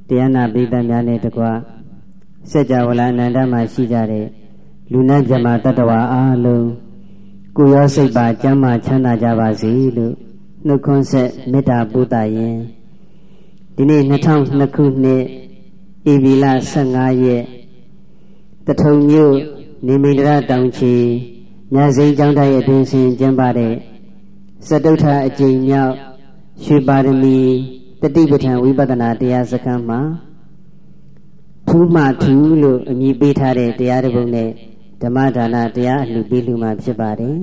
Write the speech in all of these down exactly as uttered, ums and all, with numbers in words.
တရားနာပိဋကများနဲ့တကွစัจ java လာအနန္တမှာရှိကြတဲ့လူနာမြမတတ္တဝါအားလုံးကိုယ်ရောစိတ်ပါကျမ်းမာချမ်းသာကြပါစေလို့နှုတ်ခွန်းဆက်မေတ္တာပို့သရင်ဒီနေ့၂၀၀၂ခုနှစ်ဧပြီလ၁၅ရက်တထုံမြို့နေမိန္ဒရတောင်ချီညစိန်ကျောင်းတိုက်အတွင်းဆင်ကျင်းပတဲ့စတုထအကြိမ်မြောက်ရွှေပါရမီတတိပဋ္ဌာန်ဝိပဿနာတရားစခန်းမှာထူးမှထူးလို့အမည်ပေးထားတဲ့တရားတစ်ပုဒ်နဲ့ဓမ္မဒါနတရားအလှူပေးလူမှာဖြစ်ပါတယ်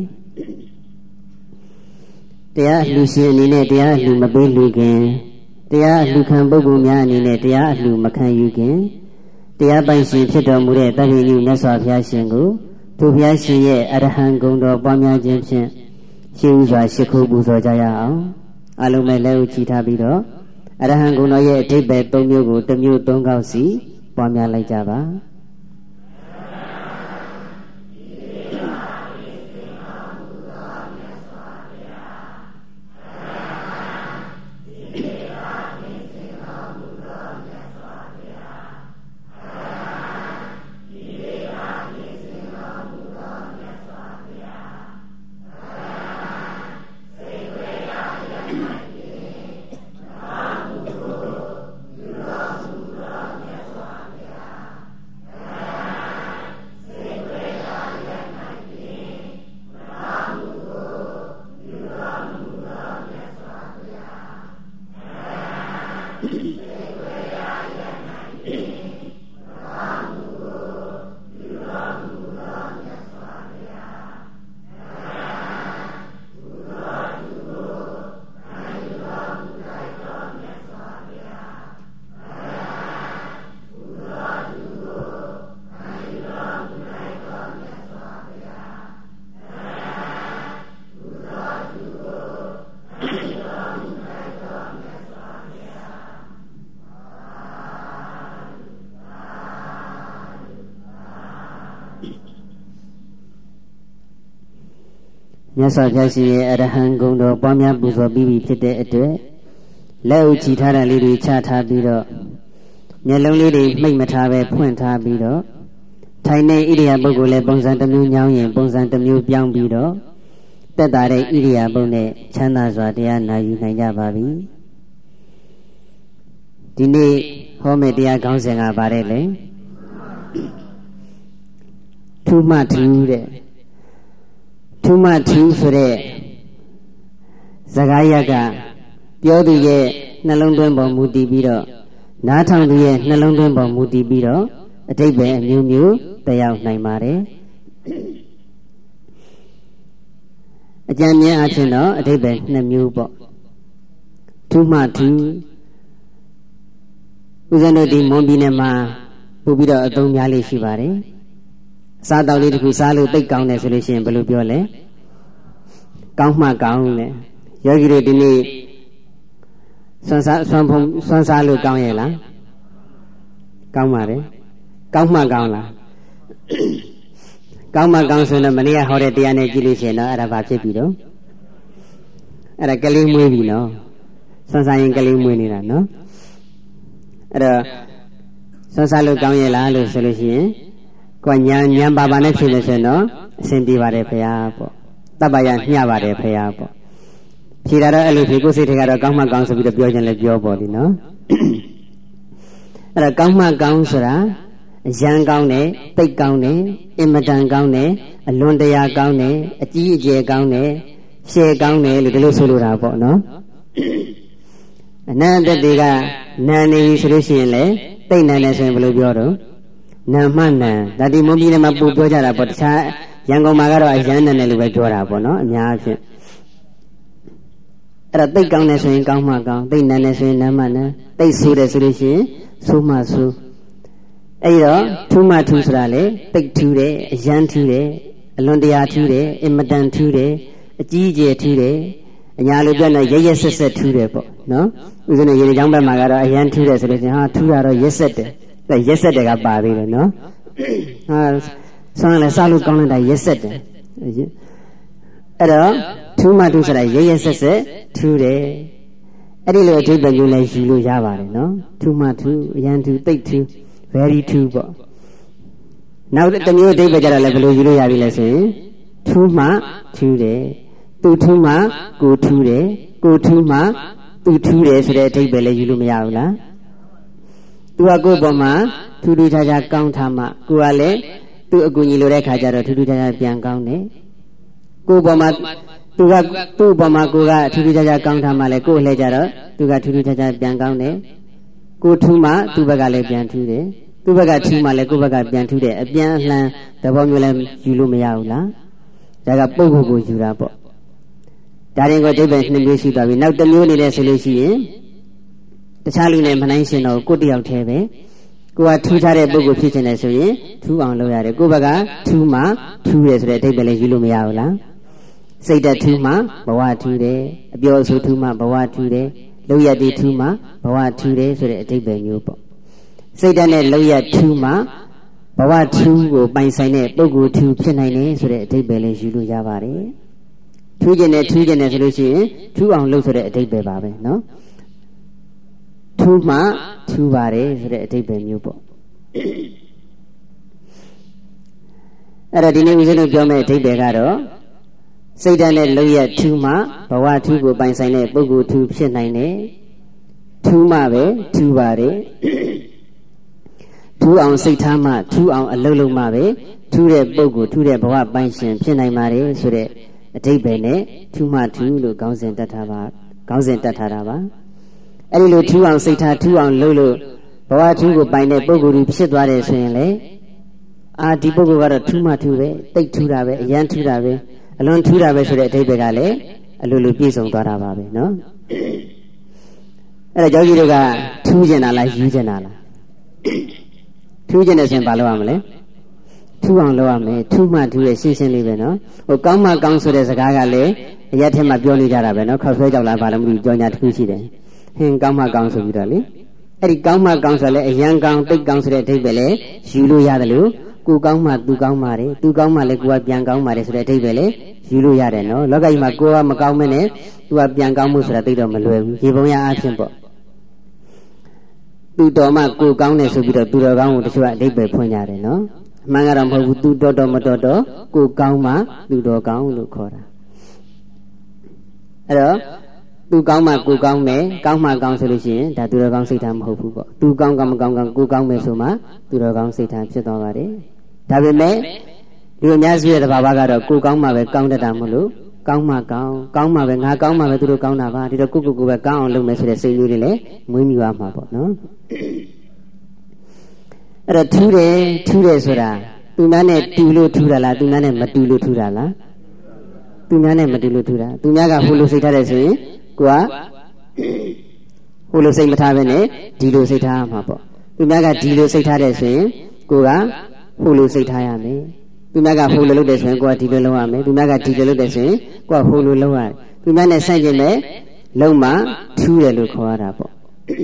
တရားအလှူရှင်အနေနဲ့တရားအလှူမပေးလူခင်တရားအလှူခံပုဂ္ဂိုလ်များအနေနဲ့တရားအလှူမခံယူခင်တရားပိုင်ရှင်ဖြစ်တော်မူတဲ့တပည့်ကြီးမြတ်စွာဘုရားရှင်ကိုသူဘုရားရှင်ရဲ့အရဟံဂုဏ်တော်ပွားများခြင်းဖြင့်ရှင်းဥစွာရှိခိုးပူဇော်ကြရအောင်အလုံးမဲ့လက်ဥချီထားပြီးတော့အရဟံဂုဏ်တော်ရဲ့အဓိပ္ပာယ်၃မျိုးကိုတစ်မျိုး၃ခေါက်စီပွားများလိုက်ကြပါမြတ်စွာဘုရားရှင်ရဲ့အရဟံဂုဏ်တော်ပွားများပူဇော်ပြီးပြီဖြစ်တဲ့အတွက်လက်ဥချီထားတဲ့လေးတွေချထားပြီးတော့မျက်လုံးလေးတွေမှိတ်မထားပဲဖွင့်ထားပြီးတော့ထိုင်နေဣရိယာပုဂ္ဂိုလ်လည်းပုံစံတစ်မျိုးညောင်းရင်ပုံစံတစ်မျိုးပြောင်းပြီးတော့တက်တာတဲ့ဣရိယာပုနဲ့ချမ်းသာစွာတရားနာယူနိုင်ကြပါပြီဒီနေ့ဟောမယ့်တရားခေါင်းစဉ်ကဘာတဲ့လဲထူးမှထူးတဲ့ထူးမှထူးဆိုတဲ့စကားရပ်ကပြောသူရဲ့နှလုံးသွင်းပေါ်မူတည်ပြီးတော့နားထောင်သူရဲ့နှလုံးသွင်းပေါ်မူတည်ပြီးတော့အဓိပ္ပာယ်အမျိုးမျိုးတက်ရောက်နိုင်ပါတယ်အကြံဉာဏ်အဖြစ်တော့အဓိပ္ပာယ်နှစ်မျိုးပေါ့ထူးမှထူးဦးဇင်းတို့ဒီမွန်ပြည်နယ်မှာပို့ပြီးတော့အသုံးများလေးရှိပါတယ်စားတောက်လေးတစ်ခုစားလို့သိတ်ကောင်းတယ်ဆိုလို့ရှိရင်ဘယ်လိုပြောလဲကောင်းမှကောင်းတယ်ယောဂီတို့ဒီနေ့ဆွမ်းစားဆွမ်းဖုံဆွမ်းစားလို့ကောင်းရဲ့လားကောင်းပါတယ်ကောင်းမှကောင်းလားကောင်းမှကောင်းဆိုတော့မနေ့ကဟောတဲ့တရားနဲ့ကြည့်လို့ရှိရင်တော့အဲ့ဒါဘာဖြစ်ပြီတော့အဲ့ဒါကလေးမွေးပြီနော်ဆွမ်းစားရင်ကလေးမွေးနေတာနော်အဲ့တော့ဆွမ်းစားလို့ကောင်းရဲ့လားလို့ဆိုလို့ရှိရင်ကိုညာညာပါပါနဲ့ဖြစ်လို့ဆိုတော့အစဉ်ပြေပါတယ်ဖရာပေါ့တပ္ပယညှပါတယ်ဖရာပေါ့ဖြေတာတော့အဲ့လိုဖြေကိုစိတ်ထဲကတော့ကောင်းမှကောင်းဆိုပြီးတော့ပြောခြင်းလည်းပြောပေါ်ပြီနော်အဲ့တော့ကောင်းမှကောင်းဆိုတာအရန်ကောင်းတယ်တိတ်ကောင်းတယ်အင်မတန်ကောင်းတယ်အလွန်တရာကောင်းတယ်အကြီးအကျယ်ကောင်းတယ်ရှယ်ကောင်းတယ်လို့ဒီလိုဆိုလိုတာပေါ့နော်အနန္တတေကနာနေပြီဆိုလို့ရှိရင်လေတိတ်နာနေဆိုရင်ဘယ်လိုပြောတော့နာမှနံဒါဒီမွန်ပြည်နယ်မှာပူပြောကြတာပေါ့တခြားရန်ကုန်မှာကတော့အရန်နံတယ်လို့ပဲပြောတာပေါ့နော်အများအဖြစ်အဲ့ဒါတိတ်ကောင်းတယ်ဆိုရင်ကောင်းမှကောင်းတိတ်နံတယ်ဆိုရင်နံမှနံတိတ်ဆိုးတယ်ဆိုလို့ရှိရင်ဆိုးမှဆိုးအဲ့တော့ထူးမှထူးဆိုတာလေတိတ်ထူးတယ်အရန်ထူးတယ်အလွန်တရာထူးတယ်အင်မတန်ထူးတယ်အကြီးအကျယ်ထူးတယ်အညာလိုပြောနေရရက်ဆက်ဆက်ထူးတယ်ပေါ့နော်ဥစဉ်ရေချောင်းဘက်မှာကတော့အရန်ထူးတယ်ဆိုလို့ရှိရင်ဟာထူးတာတော့ရက်ဆက်တယ်တဲ့ရက်ဆက်တယ်ကပါသေးတယ်နော်ဟာဆောင်းလည်းစားလို့ကောင်းလိုက်တာရက်ဆက်တယ်အဲ့တော့ထူးမှထူးဆိုတာရရက်ဆက်ဆက်ထူးတယ်အဲ့ဒီလိုအဓိပ္ပာယ်မျိုးလည်းယူလို့ရပါတယ်နော်ထူးမှထူးအရန်ထူးသိပ်ထူး very ထူးပေါ့နောက်တစ်မျိုးအဓိပ္ပာယ်ကြတော့လည်းဘယ်လိုယူလို့ရပြီလဲဆိုရင်ထူးမှထူးတယ်သူထူးမှကိုထူးတယ်ကိုထူးမှသူထူးတယ်ဆိုတဲ့အဓိပ္ပာယ်လည်းယူလို့မရဘူးလားသူကကိုယ့်ပေါ်မှာထူးထူးခြားခြားကောင်းထားမှကိုကလည်းသူ့အကူအညီလိုတဲ့ခါကျတော့ထူးထူးခြားခြားပြန်ကောင်းတယ်ကိုယ့်ပေါ်မှာသူကသူ့ပေါ်မှာကိုကထူးထူးခြားခြားကောင်းထားမှလည်းကိုယ်လှည့်ကြတော့သူကထူးထူးခြားခြားပြန်ကောင်းတယ်ကိုထူးမှသူ့ဘက်ကလည်းပြန်ထူးတယ်သူ့ဘက်ကထူးမှလည်းကိုယ့်ဘက်ကပြန်ထူးတယ်အပြန်အလှန်သဘောမျိုးလည်းယူလို့မရဘူးလားဒါကပုဂ္ဂိုလ်ကိုယူတာပေါ့ဒါရင်ကိုအဓိပ္ပာယ်နှစ်မျိုးရှိသွားပြီနောက်တစ်မျိုးနေလဲဆိုလို့ရှိရင်တခြားလူနဲ့မနိုင်ရှင်တော့ကိုယ်တယောက်တည်းပဲကိုကထူးခြားတဲ့ပုဂ္ဂိုလ်ဖြစ်နေတယ်ဆိုရင်ထူးအောင်လုပ်ရတယ်ကိုယ့်ဘက်ကထူးမှထူးတယ်ဆိုတဲ့အဓိပ္ပာယ်လည်းယူလို့မရဘူးလားစိတ်တထူးမှဘဝထူးတယ်အပြောအဆိုထူးမှဘဝထူးတယ်လောက်ရတည်ထူးမှဘဝထူးတယ်ဆိုတဲ့အဓိပ္ပာယ်မျိုးပေါ့စိတ်ဓာတ်နဲ့လောက်ရထူးမှဘဝထူးကိုပိုင်ဆိုင်တဲ့ပုဂ္ဂိုလ်ထူးဖြစ်နိုင်တယ်ဆိုတဲ့အဓိပ္ပာယ်လေးယူလို့ရပါတယ်ထူးခြင်းနဲ့ထူးခြင်းနဲ့ဆိုလို့ရှိရင်ထူးအောင်လုပ်ဆိုတဲ့အဓိပ္ပာယ်ပါပဲနော်ထူးမှထူးပါတယ်ဆိုတဲ့အဓိပ္ပာယ်မျိုးပေါ့အဲ့တော့ဒီနေ့ဦးဇင်းတို့ပြောမယ့်အဓိပ္ပာယ်ကတော့စိတ်ဓာတ်နဲ့လောက်ရထူးမှဘဝထူးကိုပိုင်ဆိုင်တဲ့ပုဂ္ဂိုလ်ထူးဖြစ်နိုင်တယ်ထူးမှပဲထူးပါတယ်ထူးအောင်စိတ်ထားမှထူးအောင်အလုပ်လုပ်မှပဲထူးတဲ့ပုဂ္ဂိုလ်ထူးတဲ့ဘဝပိုင်ရှင်ဖြစ်နိုင်ပါတယ်ဆိုတဲ့အဓိပ္ပာယ်နဲ့ထူးမှထူးလို့ခေါင်းစဉ်တက်ထားပါခေါင်းစဉ်တက်ထားတာပါအဲ့ဒီလိုထူးအောင်စိတ်ထားထူးအောင်လုပ်လို့ဘဝထူးကိုပိုင်တဲ့ပုဂ္ဂိုလ်ဖြစ်သွားတယ်ဆိုရင်လေအာဒီပုဂ္ဂိုလ်ကတော့ထူးမှထူးပဲတိတ်ထူးတာပဲအရန်ထူးတာပဲအလွန်ထူးတာပဲဆိုတဲ့အဓိပ္ပာယ်ကလည်းအလိုလိုပြည့်စုံသွားတာပါပဲနော်အဲ့တော့ယောဂီတို့ကထူးကျင်တာလားယူကျင်တာလားထူးကျင်တယ်ဆိုရင်ဘာလုပ်ရမလဲထူးအောင်လုပ်ရမယ်ထူးမှထူးရဲ့ရှင်းရှင်းလေးပဲနော်ဟိုကောင်းမှကောင်းဆိုတဲ့စကားကလည်းအရက်ထဲမှာပြောနေကြတာပဲနော်ခောက်ဆွဲကြောက်လားဘာလို့မသိကြောညာတစ်ခုရှိတယ်ဟင်းကောင်းမှကောင်းဆိုပြီးတော့လေအဲ့ဒီကောင်းမှကောင်းဆိုလဲအရန်ကောင်းတိတ်ကောင်းဆိုတဲ့အဓိပ္ပာယ်လည်းယူလို့ရတယ်လို့ကိုကောင်းမှသူကောင်းမှတယ်သူကောင်းမှလည်းကိုကပြန်ကောင်းမှတယ်ဆိုတဲ့အဓိပ္ပာယ်လည်းယူလို့ရတယ်နော်လောကကြီးမှာကိုကမကောင်းမနဲ့သူကပြန်ကောင်းမှုဆိုတာသိတော့မလွယ်ဘူးရေပုံရအားဖြင့်ပေါ့သူတော်မှကိုကောင်းတယ်ဆိုပြီးတော့သူတော်ကောင်းကိုတချို့ကအဓိပ္ပာယ်ဖွင့်ကြတယ်နော်အမှန်ကတော့မဟုတ်ဘူးသူတော်တော်မတော်တော်ကိုကောင်းမှသူတော်ကောင်းလို့ခေါ်တာအဲ့တော့သူကောင်းမှကိုကောင်းမယ်ကောင်းမှကောင်းဆိုလို့ရှိရင်ဒါသူတော်ကောင်းစိတ်ထားမဟုတ်ဘူးပေါ့သူကောင်းကမကောင်းကကိုကောင်းမယ်ဆိုမှသူတော်ကောင်းစိတ်ထားဖြစ်သွားပါတယ်ဒါပေမဲ့ဒီအများစုရဲ့သဘာဝကတော့ကိုကောင်းမှပဲကောင်းတတ်တာမလို့ကောင်းမှကောင်းကောင်းမှပဲငါကောင်းမှပဲသူတို့ကောင်းတာပါဒီတော့ကိုကိုကိုပဲကောင်းအောင်လုပ်မယ်ဆိုတဲ့စိတ်မျိုးတွေလည်းမွေးမြူရမှာပေါ့နော်အဲ့တော့ထူးတယ်ထူးတယ်ဆိုတာသူများနဲ့တူလို့ထူးတာလားသူများနဲ့မတူလို့ထူးတာလားသူများနဲ့မတူလို့ထူးတာသူများကဟိုလိုစိတ်ထားတယ်ဆိုရင်ကိုကဟိုလိုစိတ်မထားဘဲနဲ့ဒီလိုစိတ်ထားရမှာပေါ့သူများကဒီလိုစိတ်ထားတယ်ဆိုရင်ကိုကဟိုလိုစိတ်ထားရမယ်သူများကဟိုလိုလုပ်တယ်ဆိုရင်ကိုကဒီလိုလုပ်ရမယ်သူများကဒီလိုလုပ်တယ်ဆိုရင်ကိုကဟိုလိုလုပ်ရတယ်သူများနဲ့ဆန့်ကျင်မဲ့လုံးမှထူးတယ်လို့ခေါ်ရတာပေါ့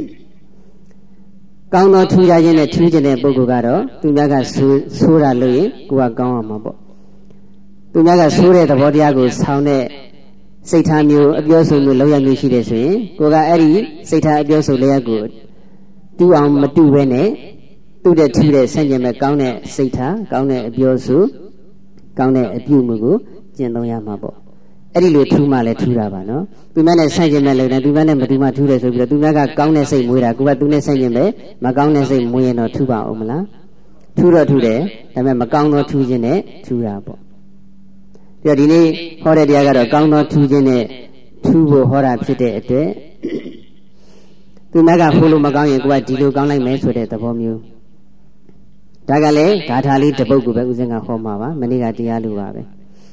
ကောင်းသောထူးခြားခြင်းနဲ့ထူးခြင်းတဲ့ပုဂ္ဂိုလ်ကတော့သူများကဆိုးဆိုးတာလို့ရင်ကိုကကောင်းအောင်မှာပေါ့သူများကဆိုးတဲ့သဘောတရားကိုဆောင်းတဲ့စိတ်ထားမျိုးအပြောဆိုမျိုးလောက်ရမျိုးရှိတယ်ဆိုရင်ကိုကအဲ့ဒီစိတ်ထားအပြောဆိုလျက်ကိုတူအောင်မတူဘဲနဲ့သူ့တဲ့ထူးတဲ့ဆန့်ကျင်မဲ့ကောင်းတဲ့စိတ်ထားကောင်းတဲ့အပြောဆိုကောင်းတဲ့အပြုမှုကိုကျင့်သုံးရမှာပေါ့အဲ့ဒီလိုထူးမှလည်းထူးတာပါနော်သူများနဲ့ဆန့်ကျင်မဲ့လို့လည်းသူများနဲ့မတူမှထူးတယ်ဆိုပြီးတော့သူများကကောင်းတဲ့စိတ်မွေးတာကိုကသူနဲ့ဆန့်ကျင်မဲ့မကောင်းတဲ့စိတ်မွေးရင်တော့ထူးပါအောင်မလားထူးတော့ထူးတယ်ဒါပေမဲ့မကောင်းသောထူးခြင်းနဲ့ထူးတာပေါ့ပြီးတော့ဒီနေ့ဟောတဲ့တရားကတော့ကောင်းသောထူးခြင်းနဲ့ထူးဖို့ဟောတာဖြစ်တဲ့အတွက်သူများကဟိုလိုမကောင်းရင်ကိုကဒီလိုကောင်းလိုက်မယ်ဆိုတဲ့သဘောမျိုးဒါကလည်းဂါထာလေးတစ်ပုဒ်ကိုပဲဦးဇင်းကဟောမှာပါမနေ့ကတရားလိုပါပဲ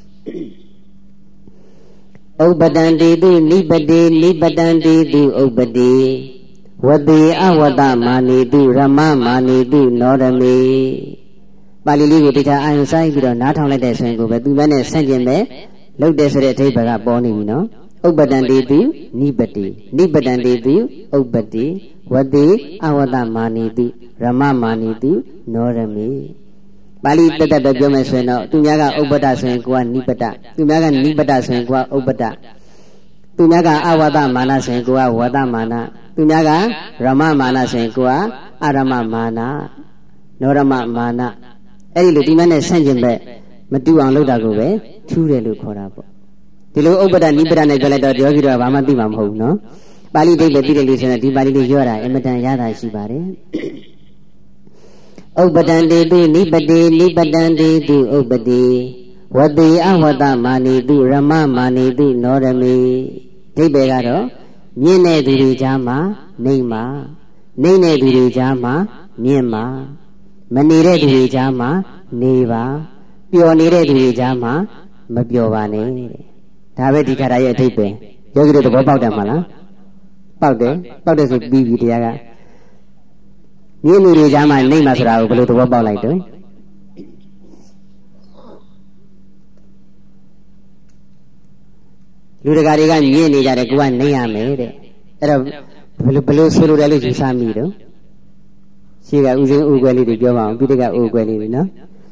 ဥပ္ပတံတေတုနိပတေနိပတံတေတုဥပ္ပတိဝတိအဝတမာနေတုရမမာနေတုနောရမေပါဠိလေးကိုတိကျအာရုံစိုက်ပြီးတော့နားထောင်လိုက်တဲ့ဆိုရင်ကိုပဲသူမနဲ့ဆန့်ကျင်မဲ့လုပ်တဲ့ဆိုတဲ့အဓိပ္ပာယ်ကပေါ်နေပြီနော်ဥပ္ပတံတေတုနိပတိနိပတံတေတုဥပ္ပတိဝတိအဝတမာနေတုရမမာနေတုနောရမေပါဠိတတ်တတ်ပြောမယ်ဆိုရင်တော့သူများကဥပ္ပတဆိုရင်ကိုကနိပတသူများကနိပတဆိုရင်ကိုကဥပ္ပတသူများကအဝတ္တမာနဆိုရင်ကိုကဝတ္တမာနသူများကရမမာနဆိုရင်ကိုကအရမမာနနောရမမာနအဲ့ဒီလိုဒီမဲ့နဲ့ဆန့်ကျင်ဘက်မတူအောင်လုပ်တာကိုပဲထူးတယ်လို့ခေါ်တာပေါ့ဒီလိုဥပဒနိပဒနဲ့ပြောလိုက်တော့ယောဂီတို့ကဘာမှသိမှာမဟုတ်ဘူးနော်ပါဠိတိတ်ပဲသိတယ်လို့ဆိုရင်ဒီပါဠိလေးပြောတာအမတန်ရတာရှိပါတယ်ဥပဒံတေတုနိပတိနိပတံတေတုဥပတိဝတိအဝတ္တမာနိတုရမမာနိတုနောရမေဒိဗ္ဗေကတော့မြင့်တဲ့သူတွေကြားမှာနှိမ့်မှာနှိမ့်တဲ့သူတွေကြားမှာမြင့်မှာမနေတဲ့သူတွေကြားမှာနေပါပျော်နေတဲ့သူတွေကြားမှာမပျော်ပါနဲ့တဲ့ဒါပဲဒီခါရရဲ့အဓိပ္ပာယ်ယောဂီတို့သဘောပေါက်တယ်မလားပေါက်တယ်ပေါက်တယ်ဆိုပြီးပြီတရားကမြင့်သူတွေကြားမှာနှိမ့်မှာဆိုတာကိုဘယ်လိုသဘောပေါက်လိုက်တော့လူတကာတွေကမြင့်နေကြတယ်ကိုကနှိမ့်ရမယ်တဲ့အဲ့တော့ဘယ်လိုဘယ်လိုဆိုလိုတယ်လို့ယူဆမိတော့ရှေ့ကဥစဉ်ဥကွယ်လေးတွေပြောပါအောင်ပြီးတကဥကွယ်လေးတွေနော်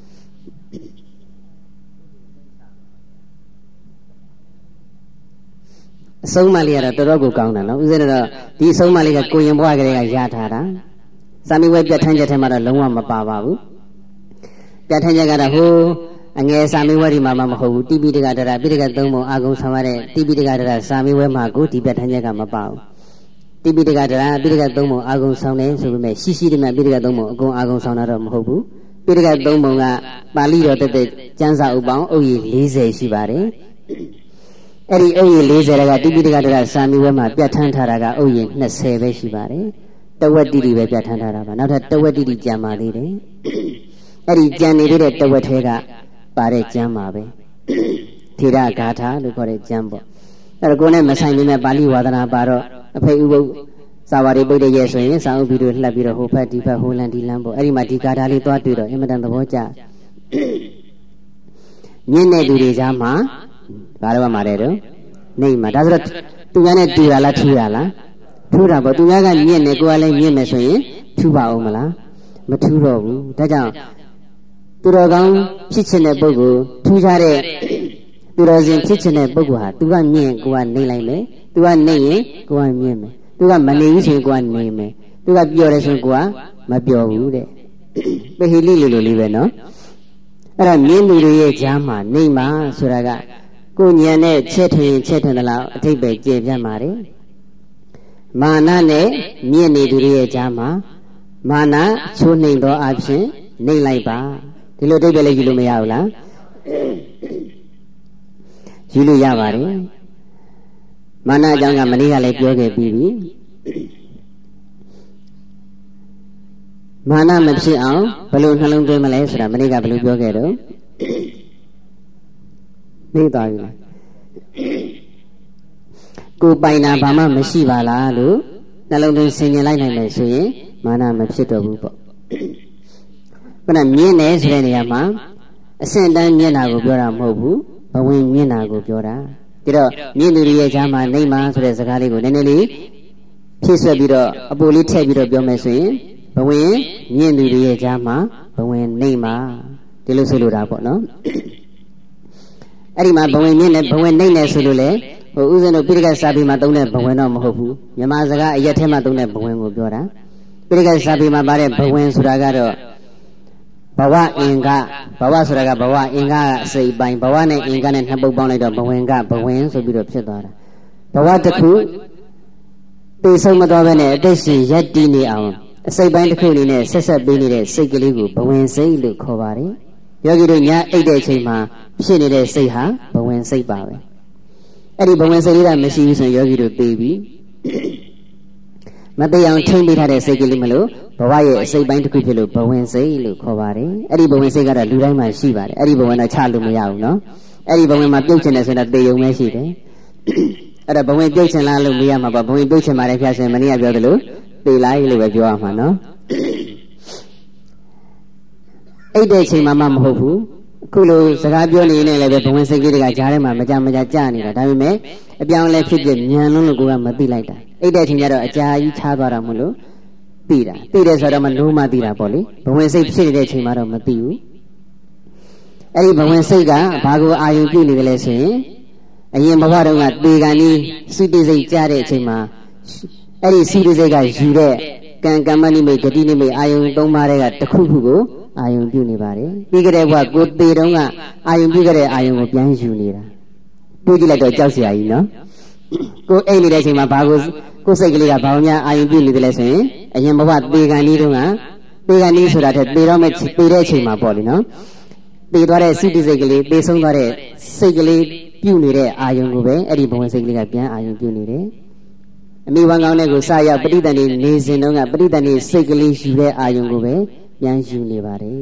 အဆုံးမလေးကတော့တော်တော်ကိုကောင်းတာနော်ဥစဉ်တော့ဒီအဆုံးမလေးကကိုရင်ဘွားကလေးကရထားတာစာမေးပွဲပြဋ္ဌာန်းချက်ထဲမှာတော့လုံးဝမပါပါဘူးပြဋ္ဌာန်းချက်ကတော့ဟိုအငယ်စာမေးပွဲဒီမှာမှမဟုတ်ဘူးတိပိဋကဒရပိဋကသုံးပုံအာဂုံဆောင်ရတဲ့တိပိဋကဒရစာမေးပွဲမှာကိုဒီပြဋ္ဌာန်းချက်ကမပါဘူးတိပိဋကဒရပိဋကသုံးပုံအာဂုံဆောင်တယ်ဆိုပေမဲ့ရှိရှိတည်းမှပိဋကသုံးပုံအကုန်အာဂုံဆောင်တာတော့မဟုတ်ဘူးပိဋကသုံးပုံကပါဠိတော်တက်တဲ့ကျမ်းစာဥပအောင်အုပ်ရည်၄၀ရှိပါတယ်အဲ့ဒီအုပ်ရည်၄၀ကတိပိဋကဒရစာမေးပွဲမှာပြဋ္ဌာန်းထားတာကအုပ်ရည်၂၀ပဲရှိပါတယ်တဝက်တိတိပဲပြဋ္ဌာန်းထားတာပါနောက်ထပ်တဝက်တိတိကြံပါသေးတယ်အဲ့ဒီကြံနေတဲ့တဝက်ထဲကပါတဲ့ကျမ်းပါပဲထေရဂါထာလို့ခေါ်တဲ့ကျမ်းပေါ့အဲ့တော့ကိုယ်နဲ့မဆိုင်နေတဲ့ပါဠိဝါဒနာပါတော့အဖေဥပုပ်စာဝါရီပိတ်တဲ့ရဲ့ဆိုရင်စာအုပ်ဗီဒီယိုလှပ်ပြီးတော့ဟိုဖက်ဒီဖက်ဟိုလန်ဒီလန်ပေါ့အဲ့ဒီမှာဒီဂါထာလေးသွားတွေ့တော့အင်မတန်သဘောကျမြင့်တဲ့သူတွေကြားမှာဘာလို့မှမတဲ့တော့နေမှာဒါဆိုတော့သူများနဲ့တူတာလားထူတာလားထူတာပေါ့သူများကမြင့်နေကိုယ်ကလည်းမြင့်မယ်ဆိုရင်ထူပါအောင်မလားမထူတော့ဘူးဒါကြောင့်သူတော်ကောင်းဖြစ်ခြင်းတဲ့ပုဂ္ဂိုလ်ထူးခြားတဲ့သူတော်စင်ဖြစ်ခြင်းတဲ့ပုဂ္ဂိုလ်ဟာသူကမြင့်ကိုကနေလိုက်မယ်သူကနေရင်ကိုကမြင့်မယ်သူကမနေဘူးဆိုရင်ကိုကနေမယ်သူကပျော်တယ်ဆိုရင်ကိုကမပျော်ဘူးတဲ့ပဟိလိလိုလိုလေးပဲနော်အဲ့ဒါမြင့်သူတွေရဲ့ကြားမှာနေမှာဆိုတာကကိုညံနဲ့ချက်ထင်ချက်ထင်သလားအထိပ္ပယ်ကျေပြတ်ပါတယ်မာနနဲ့မြင့်နေသူတွေရဲ့ကြားမှာမာနချိုးနှိမ်သောအဖြစ်နှိမ့်လိုက်ပါဒီလိုအဓိပ္ပာယ်လေးယူလို့မရဘူးလားယူလို့ရပါတယ်မာနအကြောင်းကမနေ့ကလည်းပြောခဲ့ပြီးပြီမာနမဖြစ်အောင်ဘယ်လိုနှလုံးသွင်းမလဲဆိုတာမနေ့ကဘယ်လိုပြောခဲ့တော့နေသွားပြီလားကိုပိုင်တာဘာမှမရှိပါလားလို့နှလုံးသွင်းဆင်ခြင်လိုက်နိုင်မယ်ဆိုရင်မာနမဖြစ်တော့ဘူးပေါ့ခုနမြင့်တယ်ဆိုတဲ့နေရာမှာအဆင့်တန်းမြင့်တာကိုပြောတာမဟုတ်ဘူးဘဝင်မြင့်တာကိုပြောတာဒါတော့မြင့်သူတွေရဲ့ကြားမှာနေမှာဆိုတဲ့စကားလေးကိုနည်းနည်းလေးဖြည့်ဆွက်ပြီးတော့အပိုလေးထည့်ပြီးတော့ပြောမယ်ဆိုရင်ဘဝင်မြင့်သူတွေရဲ့ကြားမှာဘဝင်နေမှာဒီလိုဆိုလိုတာပေါ့နော်အဲ့ဒီမှာဘဝင်မြင့်နဲ့ဘဝင်နေနဲ့ဆိုလို့လေဟိုဥစဉ်တို့ပိဋကစာပေမှာသုံးတဲ့ဘဝင်တော့မဟုတ်ဘူးမြန်မာစကားအရက်ထဲမှာသုံးတဲ့ဘဝင်ကိုပြောတာပိဋကစာပေမှာပါတဲ့ဘဝင်ဆိုတာကတော့ဘဝအင်္ဂဘဝဆိုတာကဘဝအင်္ဂကအစိပ်ပိုင်းဘဝနဲ့အင်္ဂနဲ့နှစ်ပုတ်ပေါင်းလိုက်တော့ဘဝင်ကဘဝင်ဆိုပြီးတော့ဖြစ်သွားတာဘဝတစ်ခုသိဆုံးမသွားဘဲနဲ့အတိတ်ရှင်ရက်တည်နေအောင်အစိပ်ပိုင်းတစ်ခုအနေနဲ့ဆက်ဆက်ပေးနေတဲ့စိတ်ကလေးကိုဘဝင်စိတ်လို့ခေါ်ပါတယ်ယောဂီတို့ညာအိတ်တဲ့အချိန်မှာဖြစ်နေတဲ့စိတ်ဟာဘဝင်စိတ်ပါပဲအဲ့ဒီဘဝင်စိတ်လေးကမရှိဘူးဆိုရင်ယောဂီတို့သိပြီမသိအောင်ထိမ့်ပေးထားတဲ့စိတ်ကလေးမလို့ဘဝရဲ့အစိတ်ပိုင်းတစ်ခုဖြစ်လို့ဘဝင်စိတ်လို့ခေါ်ပါတယ်အဲ့ဒီဘဝင်စိတ်ကတော့လူတိုင်းမှာရှိပါတယ်အဲ့ဒီဘဝင်တော့ချလို့မရဘူးနော်အဲ့ဒီဘဝင်မှာပြုတ်ချင်တယ်ဆိုတော့တေယုံပဲရှိတယ်အဲ့ဒါဘဝင်ပြုတ်ချင်လားလို့မေးရမှာပေါ့ဘဝင်ပြုတ်ချင်ပါတယ်ဖျားရှင်မနေ့ကပြောသလိုပေလိုက်လို့ပဲပြောရမှာနော်အဲ့တဲ့ချိန်မှာမှမဟုတ်ဘူးအခုလိုစကားပြောနေနေလည်းပဲဘဝင်စိတ်ကလေးတွေကကြားထဲမှာမကြမကြကြာနေတာဒါပေမဲ့အပြောင်းလဲဖြစ်ဖြစ်ညံလုံးလို့ကိုကမသိလိုက်တာအဲ့တဲ့အချိန်ကျတော့အကြာကြီးချားသွားတာမလို့သိတာသိတယ်ဆိုတော့မလို့မှသိတာပေါ့လေဘဝင်စိတ်ဖြစ်နေတဲ့အချိန်မှာတော့မသိဘူးအဲ့ဒီဘဝင်စိတ်ကဘာကိုအာရုံပြုနေကြလဲဆိုရင်အရင်ဘဝတုန်းကသေကံဤစိတ္တိစိတ်ကြားတဲ့အချိန်မှာအဲ့ဒီစိတ္တိစိတ်ကယူတဲ့ကံကမ္မနိမိတ်ဂတိနိမိတ်အာယုံသုံးပါးတွေကတစ်ခုခုကိုအာယုံပြုနေပါတယ်ပြီးကြတဲ့ဘဝကိုသေတုန်းကအာယုံပြုခဲ့တဲ့အာယုံကိုပြန်ယူနေတာတွေးကြည့်လိုက်တော့ကြောက်စရာကြီးနော်ကိုအိတ်နေတဲ့အချိန်မှာဘာကိုကိုစိတ်ကလေးကဘာများအာယုံပြုနေတယ်လဲဆိုရင်အရင်ဘဝသေကံဤတုန်းကသေကံဤဆိုတာတဲ့သေတော့မဲ့သေတဲ့အချိန်မှာပေါ့လေနော်သေသွားတဲ့စိတ္တိစိတ်ကလေးသေဆုံးသွားတဲ့စိတ်ကလေးပြုနေတဲ့အာယုံကိုပဲအဲ့ဒီဘဝစိတ်ကလေးကပြန်အာယုံပြုနေတယ်အမိဝမ်းကောင်းတဲ့ကိုစရပဋိသန္ဓေနေစဉ်တုန်းကပဋိသန္ဓေစိတ်ကလေးယူတဲ့အာယုံကိုပဲပြန်ယူနေပါတယ်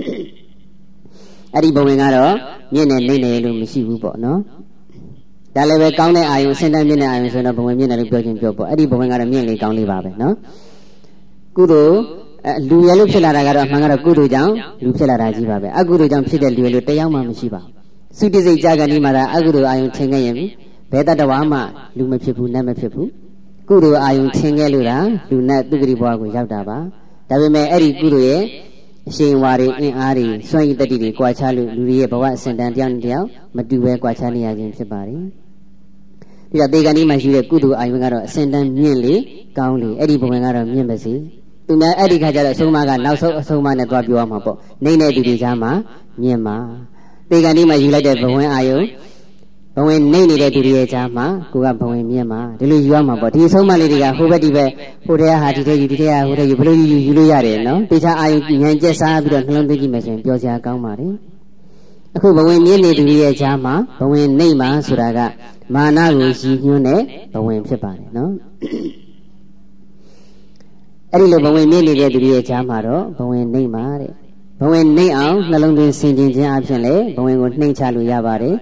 အဲ့ဒီဘဝင်ကတော့မြင့်နေနေနေလို့မရှိဘူးပေါ့နော်ဒါလည်းပဲကောင်းတဲ့အာယုံစင်တန်းမြင့်တဲ့အာယုံဆိုတော့ဘဝင်မြင့်တယ်လို့ပြောချင်းပြောပေါ့အဲ့ဒီဘဝင်ကတော့မြင့်လေကောင်းလေးပါပဲနော်ကုသိုလ်လူရလို့ဖြစ်လာတာကတော့အမှန်ကတော့ကုသိုလ်ကြောင့်လူဖြစ်လာတာကြီးပါပဲအကုသိုလ်ကြောင့်ဖြစ်တဲ့လူရလို့တရားမှမရှိပါဘူးသုတိစိတ်ကြာကနေမှသာအကုသိုလ်အာယုံထင်ခဲ့ရင်ဘယ်တတဝါမှလူမဖြစ်ဘူးနတ်မဖြစ်ဘူးကုသိုလ်အာယုံထင်ခဲ့လို့လားလူနဲ့သူဂတိဘဝကိုရောက်တာပါဒါပေမဲ့အဲ့ဒီကုသိုလ်ရဲ့အရှိန်ဝါတွေအင်အားတွေစွန့်ရည်တတိတွေကြွာချလို့လူတွေရဲ့ဘဝအစဉ်တန်တရားနဲ့တရားမတူပဲကြွာချနေရခြင်းဖြစ်ပါတယ်ဒီတော့ဒေဂန်ဒီမှာရှိတဲ့ကုသိုလ်အာယုံကတော့အစဉ်တန်မြင့်လေကောင်းလေအဲ့ဒီဘဝင်ကတော့မြင့်ပါစေသူများအဲ့ဒီခါကျတော့အဆုံးအမကနောက်ဆုံးအဆုံးအမနဲ့သွားပြောရမှာပေါ့နေတဲ့သူတွေကြားမှာမြင့်မှာဒေဂန်ဒီမှာယူလိုက်တဲ့ဘဝင်အာယုံဘဝင်နေနေတဲ့သူတွေရဲ့ကြားမှာကိုကဘဝင်မြင့်မှာဒီလိုယူရမှာပေါ့ဒီအဆုံးမလေးတွေကဟိုဘက်ဒီဘက်ဟိုတဲဟာဒီတဲယူဒီတဲဟာဟိုတဲယူဘယ်လိုယူယူလို့ရတယ်နော်တေချာအာယုဉာဏ်ကျက်စားပြီးတော့နှလုံးသွင်းကြည့်မယ်ဆိုရင်ပြောစရာကောင်းပါတယ်အခုဘဝင်မြင့်နေသူတွေရဲ့ကြားမှာဘဝင်နေမှာဆိုတာကမာနကိုရည်ညွှန်းတဲ့ဘဝင်ဖြစ်ပါတယ်နော်အဲ့ဒီလိုဘဝင်မြင့်နေတဲ့သူတွေရဲ့ကြားမှာတော့ဘဝင်နေမှာတဲ့ဘဝင်နေအောင်နှလုံးသွင်းဆင်ခြင်ခြင်းအပြင်လေဘဝင်ကိုနှိမ့်ချလို့ရပါတယ်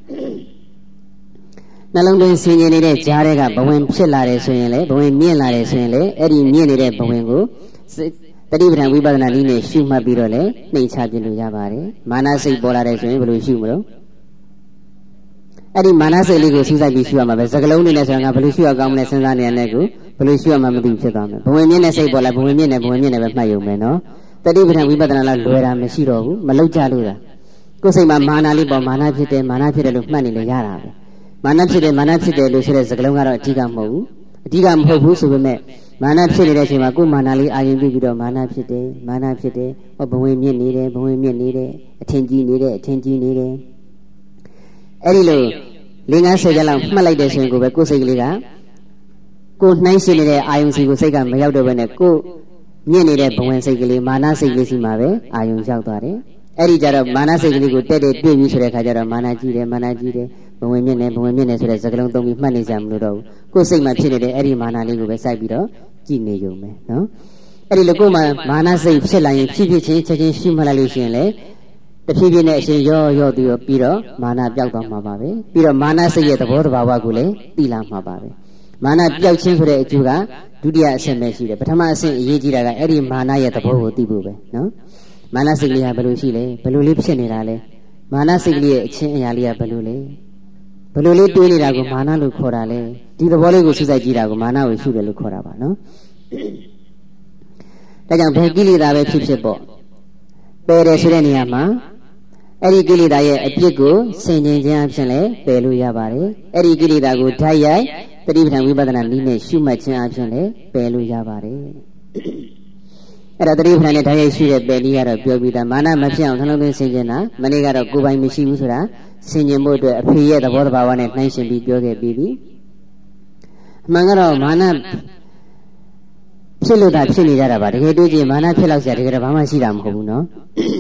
နှလုံးသွင်းဆင်ခြင်နေတဲ့ကြားတွေကဘဝင်ဖြစ်လာတယ်ဆိုရင်လေဘဝင်မြင့်လာတယ်ဆိုရင်လေအဲ့ဒီမြင့်နေတဲ့ဘဝင်ကိုတတိပဋ္ဌာန်ဝိပဿနာနည်းနဲ့ရှုမှတ်ပြီးတော့လေနှိမ့်ချပြလို့ရပါတယ်မာနစိတ်ပေါ်လာတယ်ဆိုရင်ဘယ်လိုရှုမလို့အဲ့ဒီမာနစိတ်လေးကိုစူးစိုက်ပြီးရှုရမှာပဲစကလုံးနေနဲ့ဆိုရင်ကဘယ်လိုရှုရကောင်းမလဲစဉ်းစားနေရတဲ့ကိုဘယ်လိုရှုရမှမသိဖြစ်သွားမယ်ဘဝင်မြင့်တဲ့စိတ်ပေါ်လာဘဝင်မြင့်တဲ့ဘဝင်မြင့်တဲ့ပဲမှတ်ရုံပဲနော်တတိပဋ္ဌာန်ဝိပဿနာလားလွယ်တာမရှိတော့ဘူးမလောက်ကြလို့လားကိုယ်စိတ်မှာမာနလေးပေါ်မာနဖြစ်တယ်မာနဖြစ်တယ်လို့မှတ်နေလို့ရတာပဲမာနဖြစ်တယ်မာနဖြစ်တယ်လို့ဆိုတဲ့စကားလုံးကတော့အဓိကမဟုတ်ဘူးအဓိကမဟုတ်ဘူးဆိုပေမဲ့မာနဖြစ်နေတဲ့အချိန်မှာကိုယ်မာနလေးအာရုံပြုပြီးတော့မာနဖြစ်တယ်မာနဖြစ်တယ်ဟောဘဝင်မြင့်နေတယ်ဘဝင်မြင့်နေတယ်အထင်ကြီးနေတယ်အထင်ကြီးနေတယ်အဲ့ဒီလိုလင်းကားဆယ်ချက်လောက်မှတ်လိုက်တဲ့ဆိုရင်ကိုပဲကိုယ်စိတ်ကလေးကကိုနှိုင်းရှင်းနေတဲ့အာယုံစီကိုစိတ်ကမရောက်တော့ဘဲနဲ့ကိုမြင့်နေတဲ့ဘဝင်စိတ်ကလေးမာနစိတ်ကလေးစီမှာပဲအာယုံရောက်သွားတယ်အဲ့ဒီကြတော့မာနစိတ်ကလေးကိုတက်တက်တွေ့ပြီးဆိုတဲ့ခါကျတော့မာနကြီးတယ်မာနကြီးတယ်ဘဝင်မြင့်နေဘဝင်မြင့်နေဆိုတဲ့စကားလုံးသုံးပြီးမှတ်နေကြမလို့တော့ဘူးကိုယ်စိတ်မှာဖြစ်နေတဲ့အဲ့ဒီမာနလေးကိုပဲစိုက်ပြီးတော့ကြည့်နေကြုံပဲနော်အဲ့ဒီလိုကိုယ်မှာမာနစိတ်ဖြစ်လာရင်ဖြစ်ဖြစ်ချင်းချက်ချင်းရှုမှတ်လိုက်လို့ရှိရင်လေတဖြည်းဖြည်းနဲ့အရှင်ရောရောပြီးတော့ပြီးတော့မာနပျောက်သွားမှာပါပဲပြီးတော့မာနစိတ်ရဲ့သဘောတဘာဝကိုလည်းသိလာမှာပါပဲမာနပျောက်ခြင်းဆိုတဲ့အကျိုးကဒုတိယအဆင့်ပဲရှိတယ်ပထမအဆင့်အရေးကြီးတာကအဲ့ဒီမာနရဲ့သဘောကိုသိဖို့ပဲနော်မာနစိတ်လေးကဘယ်လိုရှိလဲဘယ်လိုလေးဖြစ်နေတာလဲမာနစိတ်လေးရဲ့အချင်းအရာလေးကဘယ်လိုလဲဘယ်လိုလေးတွေးနေတာကိုမာနလို့ခေါ်တာလဲဒီသဘောလေးကိုစူးစိုက်ကြည့်တာကိုမာနကိုရှုတယ်လို့ခေါ်တာပါနော်ဒါကြောင့်ဘယ်ကိလေသာပဲဖြစ်ဖြစ်ပေါ့ပယ်တယ်ဆိုတဲ့နေရာမှာအဲ့ဒီကိလေသာရဲ့အပြစ်ကိုဆင်ခြင်ခြင်းအဖြစ်လည်းပယ်လို့ရပါတယ်အဲ့ဒီကိလေသာကိုဓာတ်ရိုက်တတိပဋ္ဌာန်ဝိပဿနာနည်းနဲ့ရှုမှတ်ခြင်းအဖြစ်လည်းပယ်လို့ရပါတယ်အဲ့တော့တတိပဋ္ဌာန်နဲ့ဓာတ်ရိုက်ရှုတဲ့ပယ်နည်းကတော့ပြောပြီးသားမာနမဖြစ်အောင်နှလုံးသွင်းဆင်ခြင်တာမနေ့ကတော့ကိုယ်ပိုင်မရှိဘူးဆိုတာဆင်ခြင်ဖို့အတွက်အဖေရဲ့သဘောတဘာဝနဲ့နှိုင်းရှင်ပြီးပြောခဲ့ပြီးပြီအမှန်ကတော့မာနဖြစ်လို့သာဖြစ်နေကြတာပါတကယ်တွေ့ကြည့်မာနဖြစ်လောက်စရာတကယ်တော့ဘာမှရှိတာမဟုတ်ဘူးနော်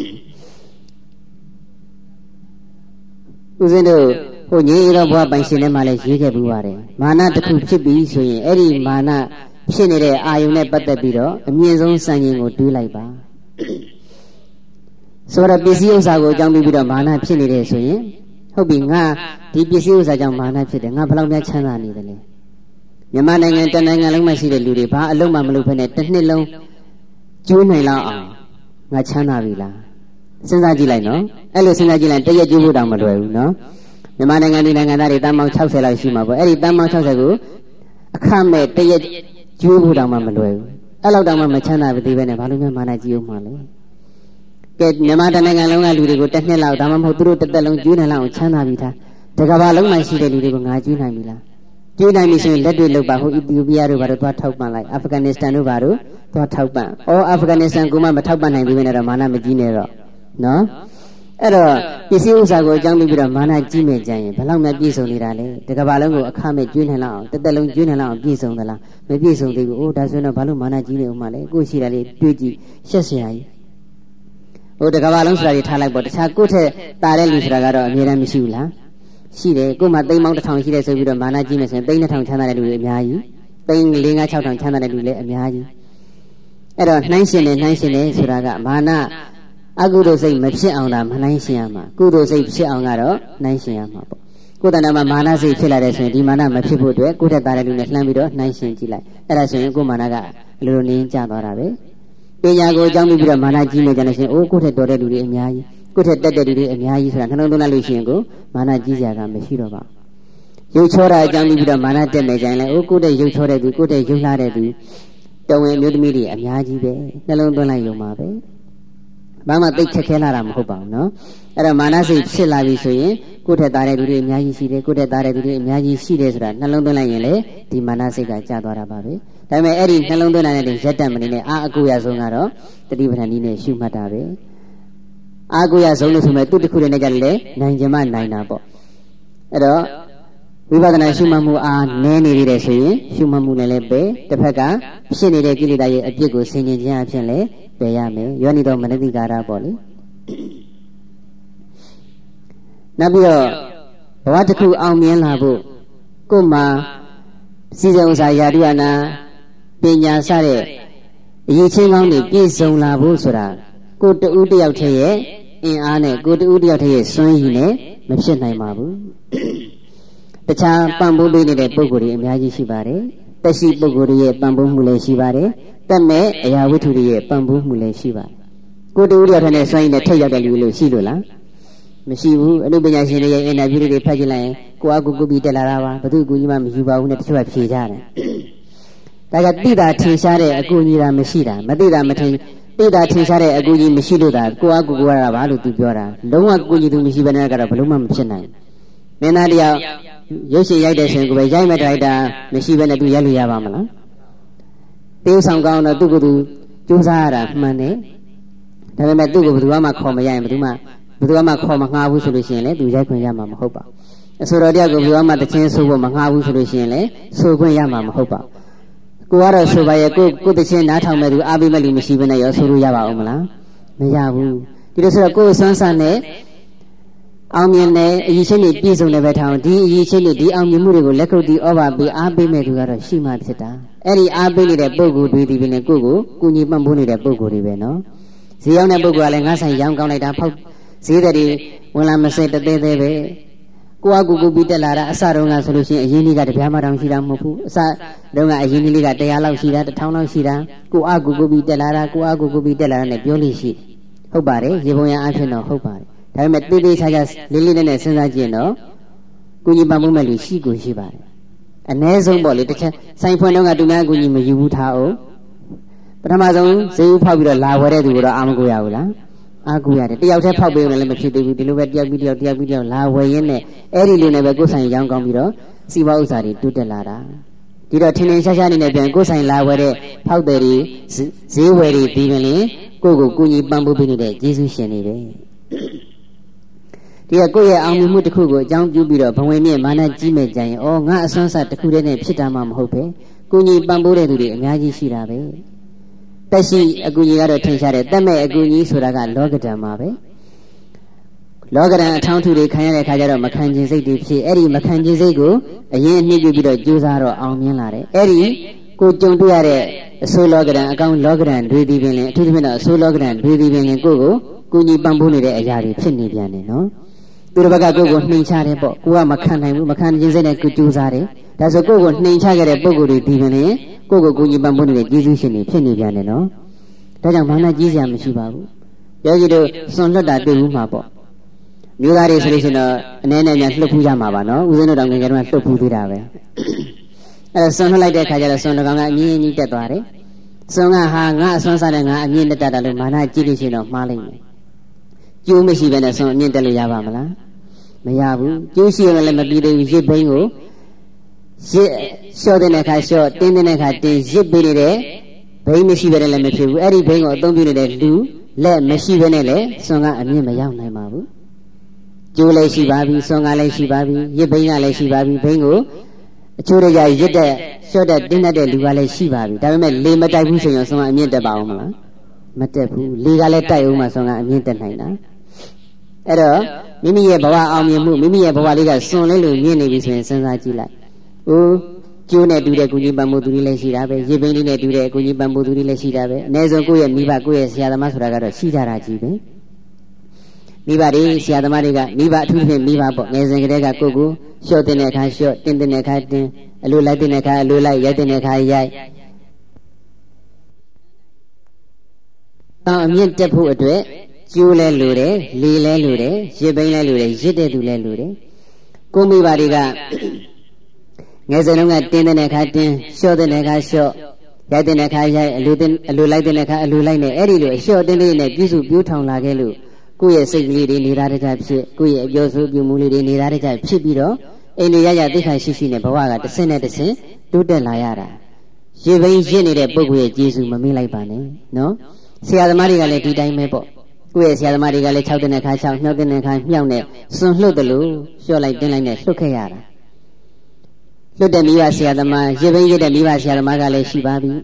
ဦးဇင်းတို့ဟိုညီရောဘွားပိုင်ရှင်ထဲမှာလည်းရေးခဲ့ပြီးပါတယ်မာနတစ်ခုဖြစ်ပြီးဆိုရင်အဲ့ဒီမာနဖြစ်နေတဲ့အာယုန်နဲ့ပတ်သက်ပြီးတော့အမြင့်ဆုံးစံချိန်ကိုတွေးလိုက်ပါဆိုတော့ပစ္စည်းဥစ္စာကိုအကြောင်းပြုပြီးတော့မာနဖြစ်နေတယ်ဆိုရင်ဟုတ်ပြီငါဒီပစ္စည်းဥစ္စာကြောင့်မာနဖြစ်တယ်ငါဘယ်လောက်များချမ်းသာနေတယ်လဲမြန်မာနိုင်ငံတနိုင်ငံလုံးမှာရှိတဲ့လူတွေဘာအလုံးမှမလုပ်ဖ ೇನೆ တစ်နှစ်လုံးကျိုးနိုင်လောက်အောင်ငါချမ်းသာပြီလားစဉ်းစားကြည့်လိုက်နော်အဲ့လိုစဉ်းစားကြည့်လိုက်တရက်ကျိုးဖို့တောင်မလွယ်ဘူးနော်မြန်မာနိုင်ငံဒီနိုင်ငံသားတွေတန်းပေါင်း၆၀လောက်ရှိမှာပေါ့အဲ့ဒီတန်းပေါင်း၆၀ကိုအခမဲ့တရက်ကျိုးဖို့တောင်မှမလွယ်ဘူးအဲ့လောက်တောင်မှမချမ်းသာပါသေးပဲနဲ့ဘာလို့များမာနကြီးအောင်မှလဲကဲမြန်မာတနိုင်ငံလုံးကလူတွေကိုတစ်နှစ်လောက်ဒါမှမဟုတ်သူတို့တစ်သက်လုံးကျိုးနိုင်လောက်ချမ်းသာပြီသားတကဘာလုံးမှရှိတဲ့လူတွေကိုငါကျွေးနိုင်ပြီလားကျွေးနိုင်ပြီဆိုရင်လက်တွေလောက်ပါဟိုအီသီယိုးပီးယားတို့ဘာလို့သွားထောက်ပံ့လိုက်အာဖဂန်နစ္စတန်တို့ဘာလို့သွားထောက်ပံ့အော်အာဖဂန်နစ္စတန်ကမှမထောက်ပံ့နိုင်သေးဘဲနဲ့တော့မာနမကြီးနဲ့တော့နော်အဲ့တော့ပစ္စည်းဥစ္စာကိုအကြောင်းပြုပြီးတော့မာနကြီးမဲ့ကြရင်ဘယ်လောက်မှပြည့်စုံနေတာလဲတကဘာလုံးကိုအခမဲ့ကျွေးနိုင်လောက်အောင်တစ်သက်လုံးကျွေးနိုင်လောက်အောင်ပြည့်စုံသလားမပြည့်စုံသေးဘူးအိုးဒါဆိုရင်တော့ဘာလို့မာနကြီးနေဦးမှာလဲကိုရှိတာလေးတွေးကြည့်ရှက်စရာကြီးဟိုတကဘာလုံးဆိုတာတွေထားလိုက်ပေါ့တခြားကိုယ့်ထက်တာတဲ့လူဆိုတာကတော့အမြဲတမ်းမရှိဘူးလားရှိတယ်ကို့မှာသိန်းပေါင်းတစ်ထောင်ရှိတယ်ဆိုပြီးတော့မာနကြီးမယ်ဆိုရင်သိန်းနှစ်ထောင်ချမ်းသာတဲ့လူတွေအများကြီးသိန်းလေးငါးခြောက်ထောင်ချမ်းသာတဲ့လူလည်းအများကြီးအဲ့တော့နှိုင်းရှင်တယ်နှိုင်းရှင်တယ်ဆိုတာကမာနအကုသိုလ်စိတ်မဖြစ်အောင်သာမနှိုင်းရှင်ရမှာကုသိုလ်စိတ်ဖြစ်အောင်ကတော့နှိုင်းရှင်ရမှာပေါ့ကိုယ်တဏ္ဍာမှာမာနစိတ်ဖြစ်လာတဲ့ဆိုရင်ဒီမာနမဖြစ်ဖို့အတွက်ကိုယ့်ထက်တာတဲ့လူနဲ့လှမ်းပြီးတော့နှိုင်းရှင်ကြည့်လိုက်အဲ့ဒါဆိုရင်ကိုယ်မာနကအလိုလိုနင်းကျသွားတာပဲပညာကိုအကြောင်းပြုပြီးတော့မာနကြီးနေကြလို့ရှိရင်အိုးကိုယ့်ထက်တော်တဲ့လူတွေအများကြီးကိုယ့်ထက်တက်တဲ့လူတွေအများကြီးဆိုတာနှလုံးသွင်းလိုက်လို့ရှိရင်ကိုမာနကြီးစရာကမရှိတော့ပါရုပ်ချောတာအကြောင်းပြုပြီးတော့မာနတက်နေကြရင်လည်းအိုးကိုယ့်တဲ့ရုပ်ချောတဲ့သူကိုယ့်တဲ့ရုပ်လှတဲ့သူတော်ဝင်မျိုးသမီးတွေအများကြီးပဲနှလုံးသွင်းလိုက်ရုံပါပဲဘာမှသိခက်ခဲလာတာမဟုတ်ပါဘူးနော်အဲ့တော့မာနစိတ်ဖြစ်လာပြီဆိုရင်ကိုယ့်ထက်သားတဲ့လူတွေအများကြီးရှိတယ်ကိုယ့်ထက်သားတဲ့လူတွေအများကြီးရှိတယ်ဆိုတာနှလုံးသွင်းလိုက်ရင်လေဒီမာနစိတ်ကကျသွားတာပါပဲဒါပေမဲ့အဲ့ဒီနှလုံးသွင်းတဲ့ရက်တက်မနေနဲ့အာအကူရဆုံးကတော့တတိပဋ္ဌာန်နည်းနဲ့ရှုမှတ်တာပဲအာကိုရဆုံးလို့ဆိုမဲ့သူ့တစ်ခုတည်းနဲ့ကြတယ်လေနိုင်ကြမနိုင်တာပေါ့အဲ့တော့ဝိပဿနာရှုမှတ်မှုအားနည်းနေသေးတယ်ဆိုရင်ရှုမှတ်မှုနဲ့လည်းပဲတစ်ဖက်ကဖြစ်နေတဲ့ကိလေသာရဲ့အပြစ်ကိုဆင်ခြင်ခြင်းအဖြစ်လည်းပယ်ရမယ်ယောနိတော်မနတိကာရပေါ့လေနောက်ပြီးတော့ဘဝတစ်ခုအောင်မြင်လာဖို့ကိုယ်မှာစီစဉ်ဥစ္စာယာတုအနာပညာစတဲ့အရေးချင်းကောင်းတွေပြည့်စုံလာဖို့ဆိုတာကိုတူးတယောက်တည်းရဲ့အင်အားနဲ့ကိုတူးတယောက်တည်းရဲ့စွမ်းရည်နဲ့မဖြစ်နိုင်ပါဘူးတခြားပံ့ပိုးပေးနေတဲ့ပုဂ္ဂိုလ်တွေအများကြီးရှိပါတယ်တက်ရှိပုဂ္ဂိုလ်တွေရဲ့ပံ့ပိုးမှုလည်းရှိပါတယ်တက်မဲ့အရာဝတ္ထုတွေရဲ့ပံ့ပိုးမှုလည်းရှိပါတယ်ကိုတူးတယောက်တည်းနဲ့စွမ်းရည်နဲ့ထိတ်ရောက်တဲ့လူလို့ရှိလို့လားမရှိဘူးအနုပညာရှင်တွေရဲ့အင်တာဗျူးတွေဖတ်ကြည့်လိုက်ရင်ကိုအားကိုကိုပြီးတက်လာတာပါဘသူအကူကြီးမှမယူပါဘူးနဲ့တချို့ကဖြေကြတယ်ဒါကတိတာထင်ရှားတဲ့အကူကြီးတာမရှိတာမတိတာမထင်တိတာထင်ရှားတဲ့အကူကြီးမရှိလို့ဒါကိုအားကိုကိုရတာပါလို့သူပြောတာလုံးဝကိုကြီးသူမရှိဘဲနဲ့ကတော့ဘလို့မှမဖြစ်နိုင်မင်းသားတယောက်ရုပ်ရှင်ရိုက်တဲ့ဆိုရင်ကိုပဲရိုက်မဲ့တိုက်တာမရှိဘဲနဲ့သူရိုက်လို့ရပါမလားတေးဆောင်ကောင်းတော့သူ့ကိုယ်သူကြိုးစားရတာမှန်တယ်ဒါပေမဲ့သူ့ကိုဘယ်သူမှခေါ်မရရင်ဘယ်သူမှဘယ်သူမှခေါ်မငှားဘူးဆိုလို့ရှိရင်လေသူရိုက်ခွင့်ရမှာမဟုတ်ပါဘူးအဆိုတော်တယောက်ကိုဘယ်သူမှတချင်းဆိုဖို့မငှားဘူးဆိုလို့ရှိရင်လေဆိုခွင့်ရမှာမဟုတ်ပါဘူးကိုကတော့ဆိုပါရဲ့ကိုကိုတချင်းနားထောင်မဲ့သူအားပေးမဲ့လူမရှိဘဲနဲ့ရောဆိုလို့ရပါအောင်မလားမရဘူးဒီလိုဆိုတော့ကိုယ်ဆွမ်းဆန်းနဲ့အောင်မြင်တဲ့အရေးချင်းတွေပြည့်စုံတဲ့ဘက်ထောင်ဒီအရေးချင်းတွေဒီအောင်မြင်မှုတွေကိုလက်ခုပ်တီးဩဘာပေးအားပေးမဲ့သူကတော့ရှိမှဖြစ်တာအဲ့ဒီအားပေးနေတဲ့ပုဂ္ဂိုလ်တွေဒီပင်လေကိုယ့်ကိုကူညီပံ့ပိုးနေတဲ့ပုဂ္ဂိုလ်တွေပဲနော်ဈေးရောက်တဲ့ပုဂ္ဂိုလ်ကလည်းငါဆိုင်ရောင်းကောင်းလိုက်တာဖောက်ဈေးတွေဝင်လာမစဲတသေးသေးပဲကိုယ့်အကူကူပြီးတက်လာတာအစတုန်းကဆိုလို့ရှိရင်အရင်လေးကတပြားမှတောင်ရှိတာမဟုတ်ဘူးအစတုန်းကအရင်လေးကတရားလောက်ရှိတာတစ်ထောင်လောက်ရှိတာကိုယ့်အကူကူပြီးတက်လာတာကိုယ့်အကူကူပြီးတက်လာတာနဲ့ပြောလို့ရှိဟုတ်ပါတယ်ရေပုံရအဖြစ်တော့ဟုတ်ပါတယ်ဒါပေမဲ့တေးသေးချာချာလေးလေးနဲ့နဲ့စဉ်းစားကြည့်ရင်တော့ကိုကြီးပံ့ပိုးမဲ့လူရှိကိုရှိပါတယ်အ ਨੇ ဆုံးပေါ့လေတစ်ချက်ဆိုင်ဖွင့်တော့ကသူများကိုကြီးမယူဘူးထားအောင်ပထမဆုံးဈေးဥဖောက်ပြီးတော့လာဝယ်တဲ့သူကတော့အာမကိုရဘူးလားအာကိုရတယ်တယောက်တည်းဖောက်ပေးလို့လည်းမဖြစ်သေးဘူးဒီလိုပဲတယောက်ပြီးတယောက်တယောက်ပြီးတယောက်လာဝယ်ရင်းနဲ့အဲ့ဒီလူနဲ့ပဲကိုယ်ဆိုင်ရောင်းကောင်းပြီးတော့စီးပွားဥစ္စာတွေတိုးတက်လာတာဒီတော့ထင်းထင်းရှားရှားနေနဲ့ပြန်ကိုယ်ဆိုင်လာဝယ်တဲ့ဖောက်တယ်တွေဈေးဝယ်တွေပြီးရင်လေကိုယ့်ကိုကိုကြီးပံ့ပိုးပေးနေတဲ့ယေရှုရှင်နေတယ်ဒီကကိုယ့်ရဲ့အောင်မြင်မှုတစ်ခုကိုအကြောင်းပြုပြီးတော့ဘဝင်မြင့်မာနကြီးမဲ့ကြရင်ဩငါအစွမ်းစားတစ်ခုတည်းနဲ့ဖြစ်တာမှမဟုတ်ပဲကိုကြီးပံ့ပိုးတဲ့သူတွေအများကြီးရှိတာပဲတက်ရှိအကူကြီးကတော့ထင်ရှားတယ်တက်မဲ့အကူကြီးဆိုတာကလောကဓာတ်မှာပဲလောကဓာတ်အထောင်းထုတွေခံရတဲ့ခါကျတော့မခံခြင်းစိတ်တွေဖြစ်အဲ့ဒီမခံခြင်းစိတ်ကိုအရင်အနှိမ့်ပြုပြီးတော့ကြိုးစားတော့အောင်မြင်လာတယ်အဲ့ဒီကိုကြုံတွေ့ရတဲ့အဆိုးလောကဓာတ်အကောင်လောကဓာတ်တွေဒီပင်လင်အထူးသဖြင့်တော့အဆိုးလောကဓာတ်တွေဒီပင်လင်ကိုကိုကိုကြီးပံ့ပိုးနေတဲ့အရာတွေဖြစ်နေပြန်တယ်နော်သူတစ်ဘက်ကကိုယ်ကိုနှိမ်ချတယ်ပေါ့ကိုကမခံနိုင်ဘူးမခံခြင်းစိတ်နဲ့ကိုကြိုးစားတယ်ဒါဆိုကိုယ်ကိုနှိမ်ချခဲ့တဲ့ပုံကိုယ်တွေဒီပင်လင်ကိုယ့်ကိုကိုကြီးပံ့ပိုးနေတဲ့ကျေးဇူးရှင်တွေဖြစ်နေပြန်တယ်နော်ဒါကြောင့်မာနကြီးစရာမရှိပါဘူးယောဂီတို့စွန့်လွတ်တာတွေ့ဘူးမှာပေါ့မျိုးသားတွေဆိုလို့ရှိရင်တော့အနေနဲ့များလှုပ်ဖူးကြမှာပါနော်ဦးဇင်းတို့တောင်ငယ်ငယ်တုန်းကလှုပ်ဖူးသေးတာပဲအဲဒါစွန့်လွတ်လိုက်တဲ့အခါကျတော့စွန့်တကောင်ကအမြင့်ကြီးတက်သွားတယ်စွန့်ကဟာငါအစွမ်းစားတဲ့ငါအမြင့်တက်တာလို့မာနကြီးလို့ရှိရင်တော့မှားလိမ့်မယ်ကျိုးမရှိဘဲနဲ့စွန့်အမြင့်တက်လို့ရပါမလားမရဘူးကျိုးရှိရင်လည်းမပြီးသေးဘူးရစ်ဘိန်းကိုရစ်လျှော့တဲ့အခါလျှော့တင်းတဲ့အခါတင်းရစ်ပေးနေတဲ့ဘိန်းမရှိဘဲနဲ့လည်းမဖြစ်ဘူးအဲ့ဒီဘိန်းကိုအသုံးပြုနေတဲ့လူလက်မရှိဘဲနဲ့လည်းစွန်ကအမြင့်မရောက်နိုင်ပါဘူးကျိုးလည်းရှိပါပြီစွန်ကလည်းရှိပါပြီရစ်ဘိန်းကလည်းရှိပါပြီဘိန်းကိုအချိုးတွေကရစ်တဲ့လျှော့တဲ့တင်းတဲ့လူကလည်းရှိပါပြီဒါပေမဲ့လေမတိုက်ဘူးဆိုရင်စွန်ကအမြင့်တက်ပါအောင်မလားမတက်ဘူးလေကလည်းတိုက်အောင်မှစွန်ကအမြင့်တက်နိုင်တာအဲ့တော့မိမိရဲ့ဘဝအောင်မြင်မှုမိမိရဲ့ဘဝလေးကစွန်လေးလိုမြင့်နေပြီဆိုရင်စဉ်းစားကြည့်လိုက်ဦးကျိုးနဲ့တူတဲ့ကုညီပံမိုးသူတွေလည်းရှိတာပဲရေပင်းလေးနဲ့တူတဲ့ကုညီပံမိုးသူတွေလည်းရှိတာပဲအနည်းဆုံးကိုယ့်ရဲ့မိဘကိုယ့်ရဲ့ဆရာသမားဆိုတာကတော့ရှိကြတာကြီးပဲမိဘတွေဆရာသမားတွေကမိဘအထူးဖြင့်မိဘပေါ့ငယ်စဉ်ကတည်းကကိုယ့်ကိုလျှော့တဲ့အခါလျှော့တင်းတဲ့အခါတင်းအလိုလိုက်တဲ့အခါအလိုလိုက်ရိုက်တဲ့အခါရိုက်တောင်အမြင့်တက်ဖို့အတွက်ကျိုးလဲလိုတယ်လေလဲလိုတယ်ရစ်ပိန်းလဲလိုတယ်ရစ်တဲ့သူလဲလိုတယ်ကိုမိဘတွေကငယ်စဉ်တုန်းကတင်းတဲ့အခါတင်းလျှော့တဲ့အခါလျှော့ရိုက်တဲ့အခါရိုက်အလိုအလိုလိုက်တဲ့အခါအလိုလိုက်နဲ့အဲ့ဒီလိုအလျှော့တင်းလေးနဲ့ပြည့်စုံပြိုးထောင်လာခဲ့လို့ကိုယ့်ရဲ့စိတ်ကလေးတွေနေတာတကြဖြစ်ကိုယ့်ရဲ့အပြောဆိုပြုမှုလေးတွေနေတာတကြဖြစ်ပြီးတော့အိမ်တွေရရသိခါရှိရှိနဲ့ဘဝကတစ်ဆင့်နဲ့တစ်ဆင့်တိုးတက်လာရတာရေပိန်းရစ်နေတဲ့ပုဂ္ဂိုလ်ရဲ့ကျေးဇူးမမေ့လိုက်ပါနဲ့နော်ဆရာသမားတွေကလည်းဒီတိုင်းပဲပေါ့ကိုယ့်ရဲ့ဆရာသမားတွေကလည်း၆တဲ့အခါ၆မြောက်တဲ့အခါမြောက်နဲ့စွန့်လှုပ်တယ်လို့လျှော့လိုက်တင်းလိုက်နဲ့လှုပ်ခဲ့ရတာလွတ်တဲ့မိဘဆရာသမားရစ်ပိန်းရစ်တဲ့မိဘဆရာသမားကလည်းရှိပါပြီ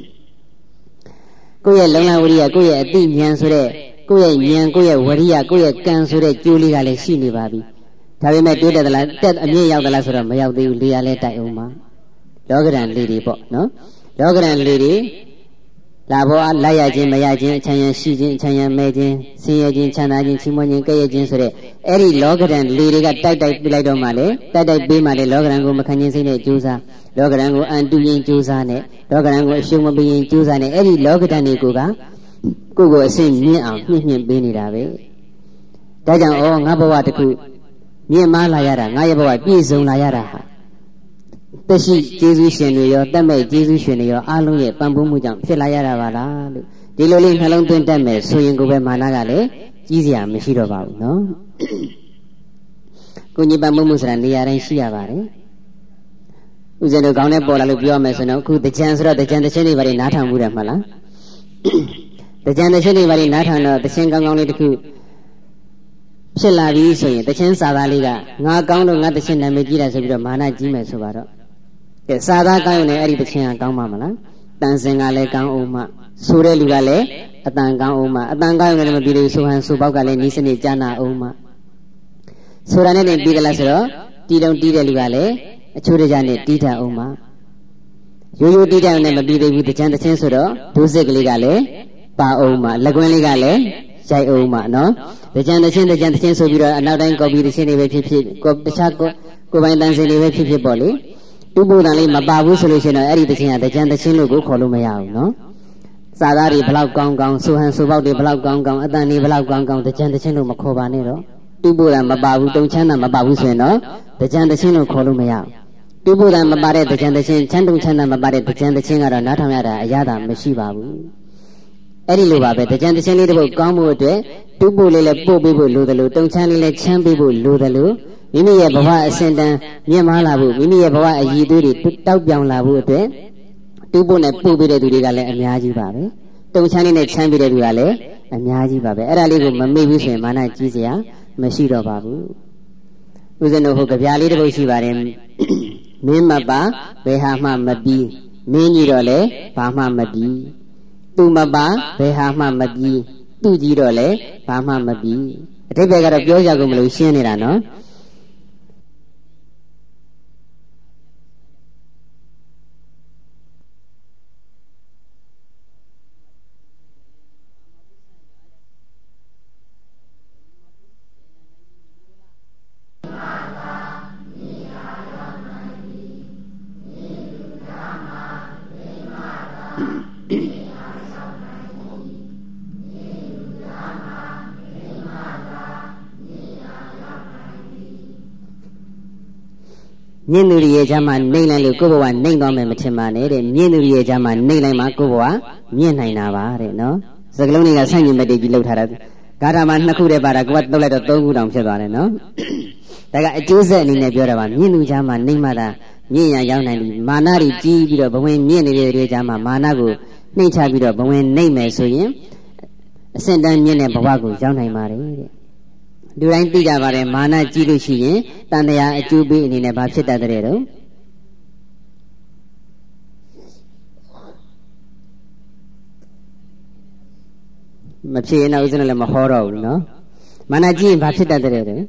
ကိုယ့်ရဲ့လုံလဝရိယကိုယ့်ရဲ့အသိဉာဏ်ဆိုတဲ့ကိုယ့်ရဲ့ဉာဏ်ကိုယ့်ရဲ့ဝရိယကိုယ့်ရဲ့ကံဆိုတဲ့ကျိုးလေးကလည်းရှိနေပါပြီဒါပေမဲ့တိုးတက်သလားတက်အမြင့်ရောက်သလားဆိုတော့မရောက်သေးဘူးလေရလဲတိုက်အောင်ပါလောကရန်လေးတွေပေါ့နော်လောကရန်လေးတွေလာဘောလိုက်ရခြင်းမရခြင်းအချမ်းရရှိခြင်းအချမ်းရမဲ့ခြင်းဆင်းရဲခြင်းချမ်းသာခြင်းချီးမွမ်းခြင်းကဲ့ရဲ့ခြင်းဆိုတဲ့အဲ့ဒီလောကရန်လေးတွေကတိုက်တိုက်ပြလိုက်တော့မှလေတိုက်တိုက်ပေးမှလေလောကရန်ကိုမခံခြင်းစိတ်နဲ့ကြိုးစားလောကရန်ကိုအန်တူရင်ကြိုးစားနဲ့လောကရန်ကိုအရှုံးမပေးရင်ကြိုးစားနဲ့အဲ့ဒီလောကရန်တွေကိုကကိုယ့်ကိုအစင်မြင့်အောင်မြင့်မြင့်ပေးနေတာပဲဒါကြောင့်ဩငါဘဝတစ်ခုမြင့်မားလာရတာငါရဲ့ဘဝပြည့်စုံလာရတာဟာတရှိကျေးဇူးရှင်တွေရောတတ်မဲ့ကျေးဇူးရှင်တွေရောအားလုံးရဲ့ပံ့ပိုးမှုကြောင့်ဖြစ်လာရတာပါလားလို့ဒီလိုလေးနှလုံးသွင်းတတ်မယ်ဆိုရင်ကိုပဲမာနကလည်းကြီးစရာမရှိတော့ပါဘူးနော်ကိုကြီးပံ့ပိုးမှုဆိုတာနေရာတိုင်းရှိရပါတယ်ဥစဉ်တို့ကောင်းနဲ့ပေါ်လာလို့ပြောရမယ်ဆိုတော့အခုတကြံဆိုတော့တကြံတစ်ချက်တွေပါလေနားထောင်မှုတယ်မှလားတကြံတစ်ချက်တွေပါလေနားထောင်တော့တခြင်းကောင်းကောင်းလေးတစ်ခုဖြစ်လာပြီဆိုရင်တခြင်းစာသားလေးကငါကောင်းလို့ငါတခြင်းနာမည်ကြီးတာဆိုပြီးတော့မာနကြီးမယ်ဆိုပါတော့ကဲစာသားကောင်းရင်လည်းအဲ့ဒီတခြင်းကကောင်းပါမလားတန်စင်ကလည်းကောင်းအောင်မှဆိုတဲ့လူကလည်းအတန်ကောင်းအောင်မှအတန်ကောင်းရင်လည်းမပြီးသေးဘူးဆိုဟန်ဆိုပေါက်ကလည်းနီးစနစ်ကြားနာအောင်မှဆိုတာနဲ့တင်ပြီးကြလားဆိုတော့တီတုံတီးတဲ့လူကလည်းအချိုးတကြနဲ့တီးတတ်အောင်မှရိုးရိုးတီးတဲ့နဲ့မပြီးသေးဘူးတခြင်းတခြင်းဆိုတော့ဒုစစ်ကလေးကလည်းပါအောင်မှလက်ကွင်းလေးကလည်းရိုက်အောင်မှနော်တကြံတချင်းတကြံတချင်းဆိုပြီးတော့အနောက်တိုင်းကော်ပီတချင်းတွေပဲဖြစ်ဖြစ်ကိုတခြားကိုကိုပိုင်တန်စင်တွေပဲဖြစ်ဖြစ်ပေါ့လေတူပူတန်လေးမပါဘူးဆိုလို့ရှိရင်တော့အဲ့ဒီတချင်းကတကြံတချင်းလို့ကိုခေါ်လို့မရဘူးနော်စာသားတွေဘလောက်ကောင်းကောင်းဆိုဟန်ဆိုပေါက်တွေဘလောက်ကောင်းကောင်းအတန်တွေဘလောက်ကောင်းကောင်းတကြံတချင်းလို့မခေါ်ပါနဲ့တော့တူပူတန်မပါဘူးတုံချမ်းသာမပါဘူးဆိုရင်တော့တကြံတချင်းလို့ခေါ်လို့မရဘူးတူပူတန်မပါတဲ့တကြံတချင်းချမ်းတုံချမ်းသာမပါတဲ့တကြံတချင်းကတော့နားထောင်ရတာအရသာမရှိပါဘူးအဲ့ဒီလိုပါပဲတကြံတချင်းလေးတစ်ပုဒ်ကောင်းမှုအတွက်တူပို့လေးလည်းပို့ပေးဖို့လိုတယ်လို့တုံချမ်းလေးလည်းချမ်းပေးဖို့လိုတယ်လို့မိမိရဲ့ဘဝအစဉ်တန်းမြင့်မားလာဖို့မိမိရဲ့ဘဝအည်သွေးတွေတောက်ပြောင်လာဖို့အတွက်တူပို့နဲ့ပို့ပေးတဲ့သူတွေကလည်းအများကြီးပါပဲတုံချမ်းလေးနဲ့ချမ်းပေးတဲ့သူကလည်းအများကြီးပါပဲအဲ့ဒါလေးကိုမမေ့ဘူးဆိုရင်မာနကြီးစရာမရှိတော့ပါဘူးဦးဇင်းတို့ဟိုကြပြားလေးတစ်ပုဒ်ရှိပါတယ်မင်းမပါဘယ်ဟာမှမပြီးမင်းကြီးတော့လည်းဘာမှမပြီးသူမပါဘယ်ဟာမှမပြီးသူကြီးတော့လည်းဘာမှမပြီးအတိတ်ဘက်ကတော့ပြောကြကုန်မလို့ရှင်းနေတာနော်မြင့်သူရဲ့ချမ်းမှာနှိမ့်လိုက်လို့ကိုယ့်ဘဝနှိမ့်သွားမယ်မထင်ပါနဲ့တဲ့မြင့်သူရဲ့ချမ်းမှာနှိမ့်လိုက်မှကိုယ့်ဘဝမြင့်နိုင်တာပါတဲ့နော်စကလုံးတွေကဆန့်ကျင်ဘက်တွေကြီးလှုပ်ထားတာဂါထာမှာနှစ်ခုတည်းပါတာကိုကတုတ်လိုက်တော့သုံးခုတောင်ဖြစ်သွားတယ်နော်ဒါကအကျိုးဆက်အနေနဲ့ပြောတာပါမြင့်သူချာမှာနှိမ့်မှသာမြင့်ရရောက်နိုင်ပြီမာနတွေကြီးပြီးတော့ဘဝင်မြင့်နေတဲ့တွေချာမှာမာနကိုနှိမ့်ချပြီးတော့ဘဝင်နှိမ့်မယ်ဆိုရင်အစင်တန်းမြင့်တဲ့ဘဝကိုရောက်နိုင်ပါတယ်တဲ့လူတိုင်းသိကြပါတယ်မာနကြီးလို့ရှိရင်တန်တရားအကျိုးပေးအနေနဲ့ဘာဖြစ်တတ်တဲ့တော့မဖြစ်ရင်တော့ဦးဇင်းလည်းမဟောတော့ဘူးနော်မာနကြီးရင်ဘာဖြစ်တတ်တဲ့တော့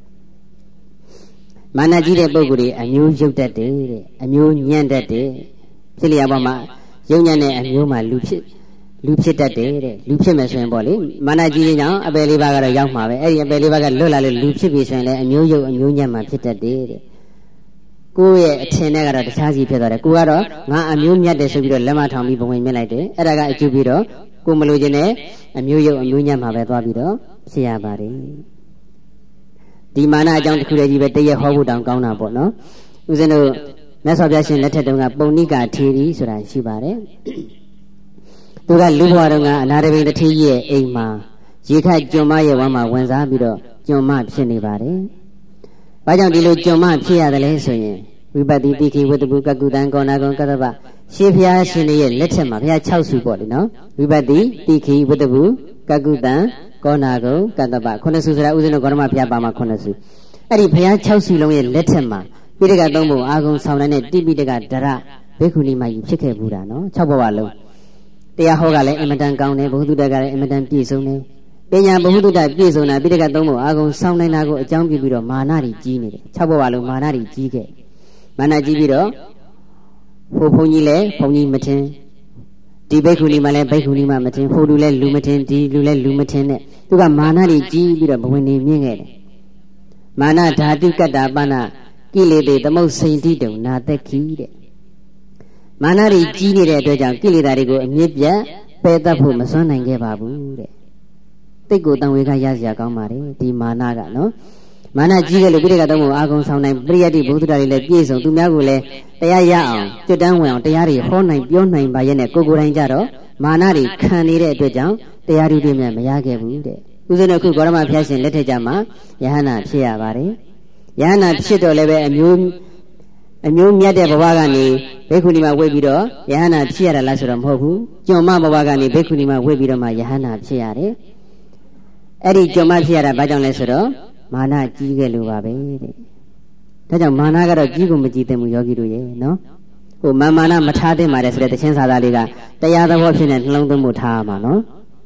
မာနကြီးတဲ့ပုဂ္ဂိုလ်တွေအမျိုးရုပ်တတ်တယ်တဲ့အမျိုးညံ့တတ်တယ်ဖြစ်လျာပေါ်မှာရုပ်ညံ့တဲ့အမျိုးမှာလူဖြစ်လူဖြစ်တတ်တယ်တဲ့လူဖြစ်မယ်ဆိုရင်ပေါ့လေမာနကြီးတဲ့ကြောင့်အပယ်လေးပါးကတော့ရောက်မှာပဲအဲ့ဒီအပယ်လေးပါးကလွတ်လာလို့လူဖြစ်ပြီဆိုရင်လည်းအမျိုးရုပ်အမျိုးညံ့မှာဖြစ်တတ်တယ်တဲ့ကိုယ့်ရဲ့အထင်နဲ့ကတော့တခြားစီဖြစ်သွားတယ်ကိုကတော့ငါအမျိုးမြတ်တယ်ဆိုပြီးတော့လက်မထောင်ပြီးဘဝင်မြင့်လိုက်တယ်အဲ့ဒါကအကျိုးပြီးတော့ကိုမလို့ခြင်းနဲ့အမျိုးရုပ်အမျိုးညံ့မှာပဲသွားပြီးတော့ဖြစ်ရပါတယ်ဒီမာနအကြောင်းတစ်ခုတည်းကြီးပဲတရက်ဟောဖို့တောင်ကောင်းတာပေါ့နော်ဦးဇင်းတို့မြတ်စွာဘုရားရှင်လက်ထက်တုန်းကပုံနိကာထေရီဆိုတာရှိပါတယ်သူကလူဘဝတုန်းကအနာတပိန်တထေးကြီးရဲ့အိမ်မှာရေခတ်ကျွန်းမရဲ့ဝမ်းမှာဝင်စားပြီးတော့ကျွန်းမဖြစ်နေပါတယ်ဘာကြောင့်ဒီလိုကျွန်းမဖြစ်ရတယ်လဲဆိုရင်ဝိပဿိတိခိဝတ္တပုကကုတံကောနာကုံကတ္တပရှေးဘုရားရှင်ရဲ့လက်ထက်မှာဘုရား၆ဆူပေါ့လေနော်ဝိပဿိတိခိဝတ္တပုကကုတံကောနာကုံကတ္တပခုနှစ်ဆူဆိုတာဥစဉ်တို့ဂေါတမဘုရားပါမှာခုနှစ်ဆူအဲ့ဒီဘုရား၆ဆူလုံးရဲ့လက်ထက်မှာပိဋကသုံးပုံအာဂုံဆောင်တဲ့တိပိဋကဒရဘေခုနီမကြီးဖြစ်ခဲ့ဘူးတာနော်၆ဘဝလုံးတရားဟောကလည်းအင်မတန်ကောင်းတယ်ဘုဟုတ္တကလည်းအင်မတန်ပြည့်စုံတယ်ပညာဘုဟုတ္တပြည့်စုံတာပိဋကသုံးပုံအာဂုံဆောင်နိုင်တာကိုအကြောင်းပြုပြီးတော့မာနတွေကြီးနေတယ်၆ဘဝလုံးမာနတွေကြီးခဲ့မာနကြီးပြီးတော့ဟိုဘုန်းကြီးလည်းဘုန်းကြီးမထင်ဒီဘိက္ခုနီမှလည်းဘိက္ခုနီမှမထင်ဟိုလူလည်းလူမထင်ဒီလူလည်းလူမထင်နဲ့သူကမာနတွေကြီးပြီးတော့ဘဝင်နေမြင့်ခဲ့တယ်မာနဓာတုကတ္တာပဏကိလေသေသမုတ်စိန်တိတုံနာသက်ခိတဲ့မာနတွေကြီးနေတဲ့အတွက်ကြောင့်ကိလေသာတွေကိုအမြင့်ပြတ်ပယ်တတ်ဖို့မစွမ်းနိုင်ခဲ့ပါဘူးတဲ့တိတ်ကိုတန်ဝေကရစရာကောင်းပါတယ်ဒီမာနကနော်မာနကြီးခဲ့လို့ပိဋကသုံးပုံအာဂုံဆောင်နိုင်ပရိယတ္တိဘုဒ္ဓတာတွေလည်းပြည့်စုံသူများကိုလည်းတရားရအောင်ကျွတ်တန်းဝင်အောင်တရားတွေဟောနိုင်ပြောနိုင်ပါရဲ့နဲ့ကိုကိုယ်တိုင်ကြတော့မာနတွေခံနေတဲ့အတွက်ကြောင့်တရားဓုတွေမြတ်မရခဲ့ဘူးတဲ့ဥစဉ်တို့ခုဂေါတမဘုရားရှင်လက်ထက်ကြမှာယဟန္တာဖြစ်ရပါတယ်ယဟန္တာဖြစ်တော့လည်းပဲအမျိုးအမျိုးမြတ်တဲ့ဘဝကနေဘိက္ခုနီမှာဝိပြီးတော့ယဟန္တာဖြစ်ရတာလားဆိုတော့မဟုတ်ဘူးကျွမ်းမဘဝကနေဘိက္ခုနီမှာဝိပြီးတော့မှယဟန္တာဖြစ်ရတယ်အဲ့ဒီကျွမ်းမဖြစ်ရတာဘာကြောင့်လဲဆိုတော့မာနကြီးခဲ့လို့ပါပဲတဲ့ဒါကြောင့်မာနကတော့ကြီးကိုမကြီးသင့်ဘူးယောဂီတို့ရဲ့နော်ဟိုမာမာနမထားသင့်ပါတယ်ဆိုတဲ့တခြင်းစာသားလေးကတရားသဘောဖြစ်နေနှလုံးသွင်းမှုထားရမှာနော်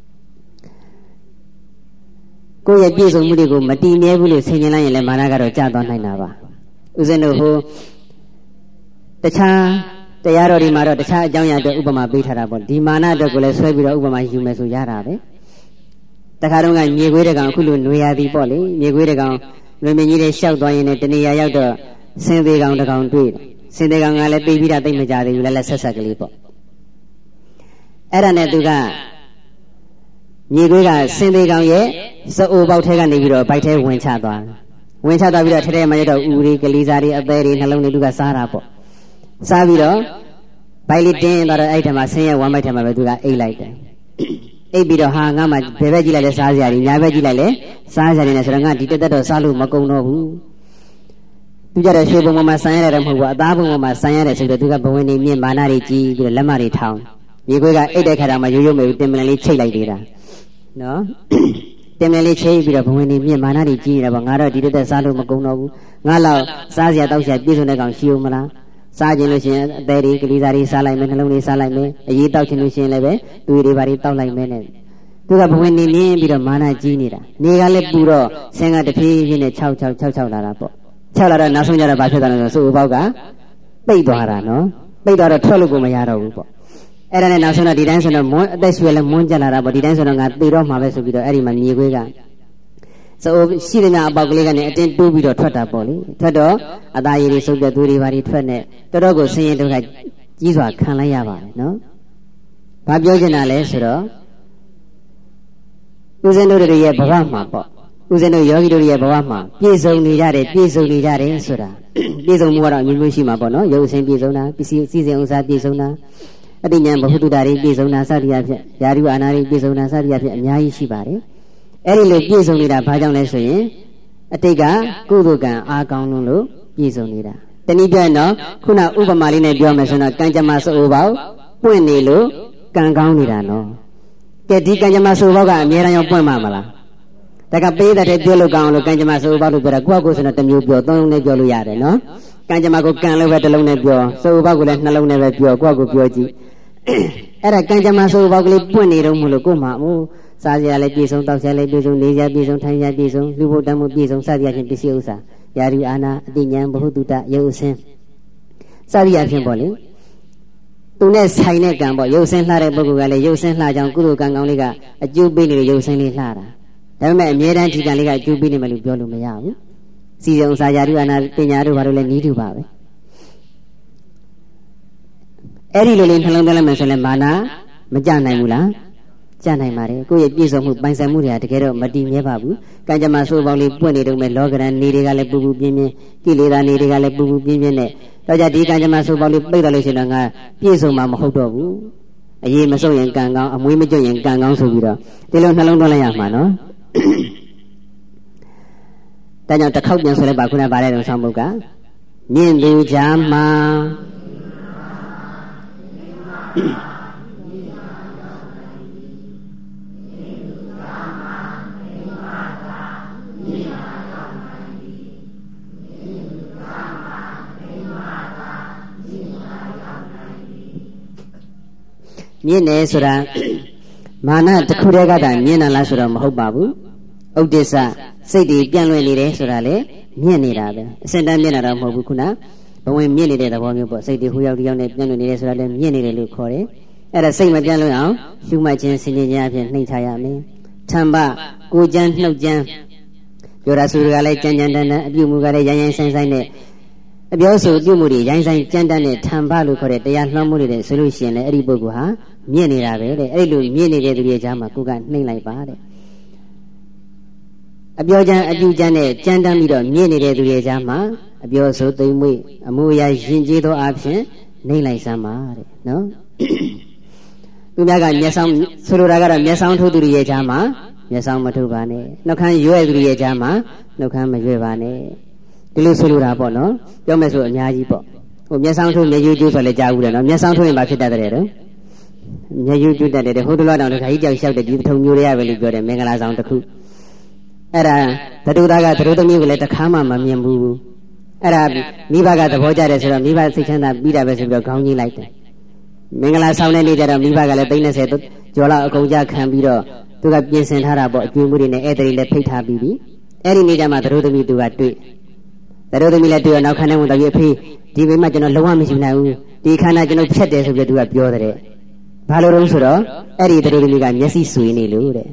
ကိုယ့်ရဲ့ပြည့်စုံမှုတွေကိုမတည်မြဲဘူးလို့ဆင်ခြင်လိုက်ရင်လည်းမာနကတော့ကျသွားနိုင်တာပါဥစဉ်တို့ဟိုတခြားတရားတော်ဒီမှာတော့တခြားအကြောင်းအရာအတွက်ဥပမာပေးထားတာပေါ့ဒီမာနအတွက်ကိုလည်းဆွဲပြီးတော့ဥပမာယူမယ်ဆိုရတာပဲတခါတော့ကမြေခွေးတကောင်အခုလိုຫນွေရသည်ပေါ့လေမြေခွေးတကောင်လွင်မင်းကြီးတွေရှောက်သွားရင်လည်းတနေရာရောက်တော့စင်သေးကောင်တကောင်တွေ့တယ်စင်သေးကောင်ကလည်းသိပြီးတာသိမကြသေးဘူးလည်းလက်ဆက်ဆက်ကလေးပေါ့အဲ့ဒါနဲ့သူကမြေခွေးကစင်သေးကောင်ရဲ့စအိုပေါက်ထဲကနေပြီးတော့ဘိုက်ထဲဝင်ချသွားဝင်ချသွားပြီးတော့ထဲထဲမှာရတော့ဥတွေကလေးစားတွေအသေးတွေနှလုံးတွေသူကစားတာပေါ့စားပြီးတော့ဘိုက်လေးတင်းသွားတော့အဲ့ထမှာဆင်းရဲဝမ်းဘိုက်ထဲမှာပဲသူကအိတ်လိုက်တယ်အိပ်ပြီးတော့ဟာငါမှဘယ်ဘက်ကြည့်လိုက်လဲစားစရာတွေညာဘက်ကြည့်လိုက်လဲစားစရာတွေနဲ့ဆိုတော့ငါဒီတက်တက်တော့စားလို့မကုန်တော့ဘူးသူကြတော့ရွှေဘုံပေါ်မှာဆန်ရတယ်မဟုတ်ဘူးအသားဘုံပေါ်မှာဆန်ရတယ်ဆိုတော့သူကဘဝင်နေမြင့်မာနတွေကြီးပြီးတော့လက်မတွေထောင်းမြေခွေးကအိတ်တဲ့ခါမှာရိုးရိုးမဲ့တင်မလန်လေးချိတ်လိုက်သေးတာနော်တင်မလန်လေးချိတ်ပြီးတော့ဘဝင်နေမြင့်မာနတွေကြီးနေတာပေါ့ငါတော့ဒီတက်တက်စားလို့မကုန်တော့ဘူးငါတော့စားစရာတောက်စရာပြည့်စုံတဲ့ကောင်ရှိဦးမလားစားခြင်းလို့ရှိရင်အသေးတွေကလေးစားတွေစားလိုက်မယ်နှလုံးတွေစားလိုက်မယ်အရေးတောက်ခြင်းလို့ရှိရင်လည်းပဲသူတွေဘာတွေတောက်လိုက်မယ်နဲ့သူကဘဝင်နေမြင်းပြီးတော့မာနကြီးနေတာနေကလည်းပူတော့ဆင်းကတဖြည်းဖြည်းနဲ့၆၆၆၆လာတာပေါ့၆လာတော့နောက်ဆုံးကြတော့ဘာဖြစ်သွားလဲဆိုစိုးဘောက်ကပိတ်သွားတာနော်ပိတ်သွားတော့ထွက်လို့ကိုမရတော့ဘူးပေါ့အဲ့ဒါနဲ့နောက်ဆုံးတော့ဒီတိုင်းဆိုတော့မွန်းအသက်ရွယ်လည်းမွန်းကြလာတာပေါ့ဒီတိုင်းဆိုတော့ငါသေတော့မှာပဲဆိုပြီးတော့အဲ့ဒီမှာမြေခွေးကဆိုရှိတဲ့များအပေါက်ကလေးကနေအတင်းတိုးပြီးတော့ထွက်တာပေါ့လေထွက်တော့အသားရည်တွေစုပ်တဲ့သူတွေဘာတွေထွက်နေတော်တော်ကိုဆင်းရဲဒုက္ခကြီးစွာခံလိုက်ရပါတယ်နော်ဘာပြောချင်တာလဲဆိုတော့ဦးဇင်းတို့တွေရဲ့ဘဝမှာပေါ့ဦးဇင်းတို့ယောဂီတို့ရဲ့ဘဝမှာပြည့်စုံနေကြတယ်ပြည့်စုံနေကြတယ်ဆိုတာပြည့်စုံမှုကတော့အမျိုးမျိုးရှိမှာပေါ့နော်ရုပ်အစဉ်ပြည့်စုံတာပစ္စည်းစီစဉ်ဥစ္စာပြည့်စုံတာအတ္တဉာဏ်ဘဟုတုတ္တတွေပြည့်စုံတာစသည်အဖြစ်ယာရုအာနာတွေပြည့်စုံတာစသည်အဖြစ်အများကြီးရှိပါတယ်အဲ့ဒီလိုပြည့်စုံနေတာဘာကြောင့်လဲဆိုရင်အတိတ်ကကုသိုလ်ကံအားကောင်းလို့ပြည့်စုံနေတာတနည်းပြောရင်တော့ခုနဥပမာလေးနဲ့ပြောမယ်ဆိုတော့ကံကြမ္မာစိုးပေါက်ပွင့်နေလို့ကံကောင်းနေတာနော်ကဲဒီကံကြမ္မာစိုးပေါက်ကအများအားရောက်ပွင့်မှာမလားဒါကပေးတဲ့ပြောလို့ကောင်းလို့ကံကြမ္မာစိုးပေါက်လို့ပြောတာကိုယ့်အကိုဆိုတော့တစ်မျိုးပြောသုံးလုံးနဲ့ပြောလို့ရတယ်နော်ကံကြမ္မာကိုကံလို့ပဲတစ်လုံးနဲ့ပြောစိုးပေါက်ကိုလည်းနှလုံးနဲ့ပဲပြောကိုယ့်အကိုပြောကြည့်အဲ့ဒါကံကြမ္မာစိုးပေါက်ကလေးပွင့်နေတော့မလို့ကို့မှာမို့စားစရာလည်းပြည်စုံတောက်စရာလည်းပြည်စုံနေစရာပြည်စုံထိုင်စရာပြည်စုံလူဖို့တမ်းမှုပြည်စုံစသည်အချင်းပစ္စည်းဥစ္စာယာရီအာနာအတိညာဘဟုတုတရုပ်အစင်းစသည်အချင်းပေါ့လေသူနဲ့ဆိုင်တဲ့ကံပေါ့ရုပ်စင်းလှတဲ့ပုဂ္ဂိုလ်ကလည်းရုပ်စင်းလှကြောင်းကုသိုလ်ကံကောင်းလေးကအကျိုးပေးနေတဲ့ရုပ်စင်းလေးလှတာဒါပေမဲ့အမြဲတမ်းဒီကံလေးကအကျိုးပေးနေမှလို့ပြောလို့မရဘူးစီရုံစာယာရီအာနာပညာတို့ဘာလို့လဲနီးတူပါပဲအဲ့ဒီလိုလေးနှလုံးသွင်းလိုက်မယ်ဆိုရင်မာနမကြနိုင်ဘူးလားကြနိုင်ပါတယ်ကိုယ့်ရဲ့ပြည့်စုံမှုပိုင်ဆိုင်မှုတွေကတကယ်တော့မတည်မြဲပါဘူးကံကြမ္မာဆိုးပေါင်းလေးပွင့်နေတော့မဲ့လောကရန်နေတွေကလည်းပူပူပြင်းပြင်းကိလေသာနေတွေကလည်းပူပူပြင်းပြင်းနဲ့တော့ကြဒီကံကြမ္မာဆိုးပေါင်းလေးပိတ်တော်လို့ရှိရင်တော့ငါပြည့်စုံမှာမဟုတ်တော့ဘူးအရေးမဆုံးရင်ကံကောင်းအမွေးမကျွတ်ရင်ကံကောင်းဆိုပြီးတော့ဒီလိုနှလုံးသွင်းလိုက်ရမှာနော်ဒါကြောင့်တစ်ခေါက်ပြန်ဆိုလိုက်ပါခုနကပါတယ်တော့ဆောင်းပုဒ်ကမြင့်သူချာမှာမြင့်နေဆိုတာမာနတစ်ခုတည်းကတည်းကမြင့်လာလားဆိုတော့မဟုတ်ပါဘူးဥဒိစ္စစိတ်တွေပြန့်လွင့်နေတယ်ဆိုတာလေမြင့်နေတာပဲအစင်တန်းမြင့်လာတော့မဟုတ်ဘူးခုနဘဝင်မြင့်နေတဲ့သဘောမျိုးပေါ့စိတ်တွေဟိုရောက်ဒီရောက်နဲ့ပြန့်လွင့်နေတယ်ဆိုတာလေမြင့်နေတယ်လို့ခေါ်တယ်အဲ့ဒါစိတ်မပြန့်လွင့်အောင်ရှုမှတ်ခြင်းဆင်ခြင်ခြင်းအပြင်နှိမ့်ချရမယ်ထံပကိုကြမ်းနှုတ်ကြမ်းပြောတာဆိုကလည်းကြမ်းကြမ်းတန်းတန်းအပြုမူကလည်းရိုင်းရိုင်းဆိုင်ဆိုင်နဲ့အပြောဆိုပြုမှုတွေရိုင်းဆိုင်ကြမ်းတန်းနဲ့ထံပလို့ခေါ်တဲ့တရားလွှမ်းမိုးနေတဲ့ဆိုလို့ရှိရင်လည်းအဲ့ဒီပုဂ္ဂိုလ်ဟာမြင့်နေတာပဲတဲ့အဲ့လိုမြင့်နေတဲ့သူရဲ့ကြားမှာကိုကနှိမ့်လိုက်ပါတဲ့အပြောချမ်းအပြုချမ်းနဲ့ကြမ်းတမ်းပြီးတော့မြင့်နေတဲ့သူရဲ့ကြားမှာအပြောဆိုသိမ့်မွေ့အမှုအရာယဉ်ကျေးသောအဖြစ်နှိမ့်လိုက်စမ်းပါတဲ့နော်သူများကမျက်စောင်းဆိုလိုတာကတော့မျက်စောင်းထိုးသူရဲ့ကြားမှာမျက်စောင်းမထိုးပါနဲ့နှုတ်ခမ်းရွဲ့သူရဲ့ကြားမှာနှုတ်ခမ်းမရွဲ့ပါနဲ့ဒီလိုဆိုလိုတာပေါ့နော်ပြောမယ်ဆိုအများကြီးပေါ့ဟိုမျက်စောင်းထိုးမျက်ရည်ကျိုးဆိုလည်းကြားဘူးတယ်နော်မျက်စောင်းထိုးရင်ဘာဖြစ်တတ်တယ်တော့မျက်ရည်ကျိုးတတ်တယ်ဟိုတလောတောင်တခါကြီးကြောက်လျှောက်တဲ့ဒီထုံမျိုးတွေရပဲလို့ပြောတယ်မင်္ဂလာဆောင်တစ်ခုအဲ့ဒါသတုသားကသတုသမီးကိုလည်းတခါမှမမြင်ဘူးအဲ့ဒါမိဘကသဘောကျတယ်ဆိုတော့မိဘစိတ်ချမ်းသာပြီးတာပဲဆိုပြီးတော့ခေါင်းကြီးလိုက်တယ်မင်္ဂလာဆောင်တဲ့နေ့ကျတော့မိဘကလည်းသိန်း၂၀ကျော်လောက်အကုန်ကြခံပြီးတော့သူကပြင်ဆင်ထားတာပေါ့အကျွေးမှုတွေနဲ့ဧည့်သည်လည်းဖိတ်ထားပြီးပြီအဲ့ဒီနေ့ကျမှသတုသမီးသူကတွေ့သတုသမီးလည်းတွေ့တော့နောက်ခန်းထဲဝင်တော့ပြဖေးဒီမိမကျွန်တော်လုံးဝမရှိနိုင်ဘူးဒီခန္ဓာကျွန်တော်ဖြတ်တယ်ဆိုပြီးသူကပြောတဲ့ဘာလို့လဲဆိုတော့အဲ့ဒီသတုသမီးကမျက်စိဆွေနေလို့တဲ့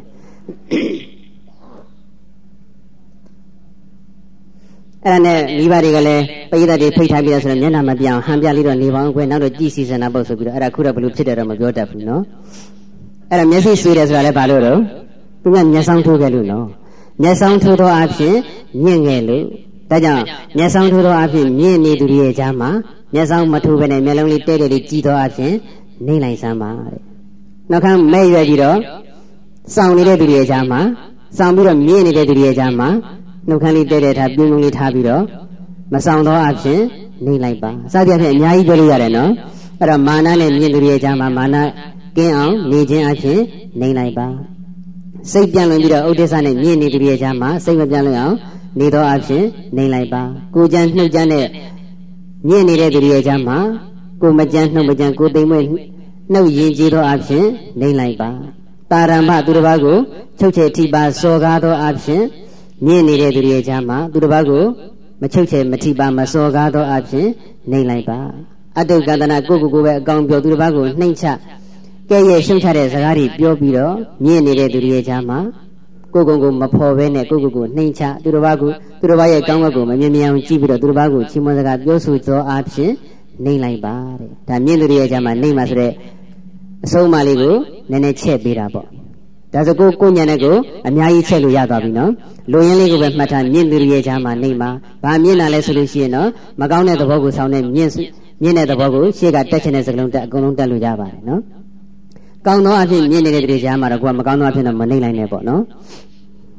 အဲ့ဒါနဲ့မိဘတွေကလည်းပိဋကတွေဖိတ်ထားပြီးတော့ဆိုတော့မျက်နှာမပြောင်းဟန်ပြလေးတော့နေပေါင်းခွဲနောက်တော့ကြည်စီစနာပုတ်ဆိုပြီးတော့အဲ့ဒါခုတော့ဘလို့ဖြစ်တယ်တော့မပြောတတ်ဘူးနော်အဲ့ဒါမျက်စိဆွေးတယ်ဆိုတာလည်းဘာလို့တော့သူကမျက်စောင်းထိုးခဲ့လို့နော်မျက်စောင်းထိုးသောအဖြစ်မြင့်ငယ်လို့ဒါကြောင့်မျက်စောင်းထိုးသောအဖြစ်မြင့်နေသူတွေရဲ့ကြားမှာမျက်စောင်းမထိုးဘဲနဲ့မျက်လုံးလေးတဲတဲလေးကြည်သောအဖြစ်နှိမ့်လိုက်စမ်းပါတဲ့နောက်ခါမဲ့ရွယ်ပြီးတော့စောင်းနေတဲ့သူတွေရဲ့ကြားမှာစောင်းပြီးတော့မြင့်နေတဲ့သူတွေရဲ့ကြားမှာနှုတ်ခမ်းလေးတဲတဲထားပြုံးလုံးလေးထားပြီးတော့မဆောင်သောအဖြစ်နှိမ့်လိုက်ပါစသဖြင့်အများကြီးပြောလို့ရတယ်နော်အဲ့တော့မာနနဲ့မြင့်သူတွေရဲ့ကြားမှာမာနကင်းအောင်နေခြင်းအဖြစ်နှိမ့်လိုက်ပါစိတ်ပြန့်လွင်ပြီးတော့ဥဒိစ္စနဲ့မြင့်နေသူတွေရဲ့ကြားမှာစိတ်မပြန့်လွင်အောင်နေသောအဖြစ်နှိမ့်လိုက်ပါကိုကြမ်းနှုတ်ကြမ်းနဲ့မြင့်နေတဲ့သူတွေရဲ့ကြားမှာကိုမကြမ်းနှုတ်မကြမ်းကိုသိမ့်မွေ့နှုတ်ရင်ကျေးသောအဖြစ်နှိမ့်လိုက်ပါတာရမသူတစ်ပါးကိုချုပ်ချယ်ထိပါစော်ကားသောအဖြစ်မြင့်နေတဲ့သူတွေရဲ့ကြားမှာသူတစ်ပါးကိုမချုပ်ချယ်မထိပါမစော်ကားသောအဖြစ်နှိမ့်လိုက်ပါအတုကန္တနာကိုကိုကိုပဲအကောင်ပြောသူတစ်ပါးကိုနှိမ့်ချကဲ့ရဲ့ရှုံချတဲ့စကားတွေပြောပြီးတော့မြင့်နေတဲ့သူတွေရဲ့ကြားမှာကိုကုံကိုမဖော်ဘဲနဲ့ကိုကိုကိုနှိမ့်ချသူတစ်ပါးကိုသူတစ်ပါးရဲ့ကောင်းဘက်ကိုမမြင်မြင်အောင်ကြည့်ပြီးတော့သူတစ်ပါးကိုချီးမွမ်းစကားပြောဆိုသောအဖြစ်နှိမ့်လိုက်ပါတဲ့ဒါမြင့်သူတွေရဲ့ကြားမှာနှိမ့်ပါဆိုတဲ့အဆုံးအမလေးကိုနည်းနည်းချက်ပေးတာပေါ့ဒါဆိုကိုကိုညံတဲ့ကိုအများကြီးချက်လို့ရသွားပြီနော်လူရင်းလေးကိုပဲမှတ်ထားမြင့်သူတွေရဲ့ကြားမှာနှိမ့်ပါဘာမြင့်လာလဲဆိုလို့ရှိရင်တော့မကောင်းတဲ့သဘောကိုဆောင်တဲ့မြင့်မြင့်တဲ့သဘောကိုရှေ့ကတက်ချင်တဲ့စကလုံးတက်အကုန်လုံးတက်လို့ရပါတယ်နော်ကောင်းသောအဖြစ်မြင့်နေတဲ့သူတွေကြားမှာတော့ကိုကမကောင်းသောအဖြစ်တော့မနှိမ့်နိုင်နဲ့ပေါ့နော်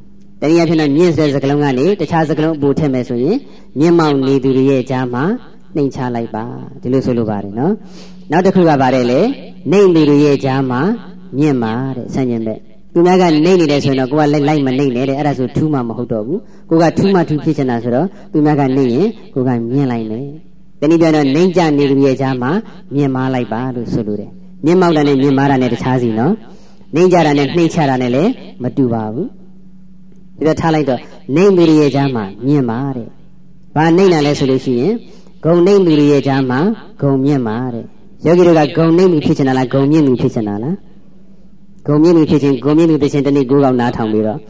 တနည်းအားဖြင့်မြင့်တဲ့စကလုံးကနေတခြားစကလုံးအပူထည့်မယ်ဆိုရင်မြင့်မောင်နေသူတွေရဲ့ကြားမှာနှိမ်ချလိုက်ပါဒီလိုဆိုလိုပါတယ်နော်နောက်တစ်ခုကပါတယ်လေနှိမ်သူတွေရဲ့ကြားမှာမြင့်ပါတဲ့ဆန့်ကျင်ဘက်သူများကနှိမ်နေတယ်ဆိုရင်တော့ကိုကလိုက်လိုက်မနှိမ်နဲ့တဲ့အဲ့ဒါဆိုထူးမှမဟုတ်တော့ဘူးကိုကထူးမှထူးဖြစ်ချင်တာဆိုတော့သူများကနှိမ်ရင်ကိုကမြင့်လိုက်မယ်တနည်းပြောတော့နှိမ်ကြနေသူရဲ့ကြားမှာမြင့်မားလိုက်ပါလို့ဆိုလိုတယ်မြင့်မောက်တာနဲ့မြင့်မားတာနဲ့တခြားစီနော်နှိမ်ကြတာနဲ့နှိမ်ချတာနဲ့လည်းမတူပါဘူးဒီတော့ထားလိုက်တော့နှိမ်သူရဲ့ကြားမှာမြင့်ပါတဲ့ဘာနှိမ်တာလဲဆိုလို့ရှိရင်ဂုံနှိမ်သူရဲ့ကြားမှာဂုံမြင့်ပါတဲ့ယောဂီတို့ကဂုံနှိမ်သူဖြစ်ချင်တာလားဂုံမြင့်သူဖြစ်ချင်တာလားဂုံမြင့်သူဖြစ်ချင်းဂုံမြင့်သူဖြစ်ချင်းတနေ့ကိုးကောင်နားထောင်ပြီးတော့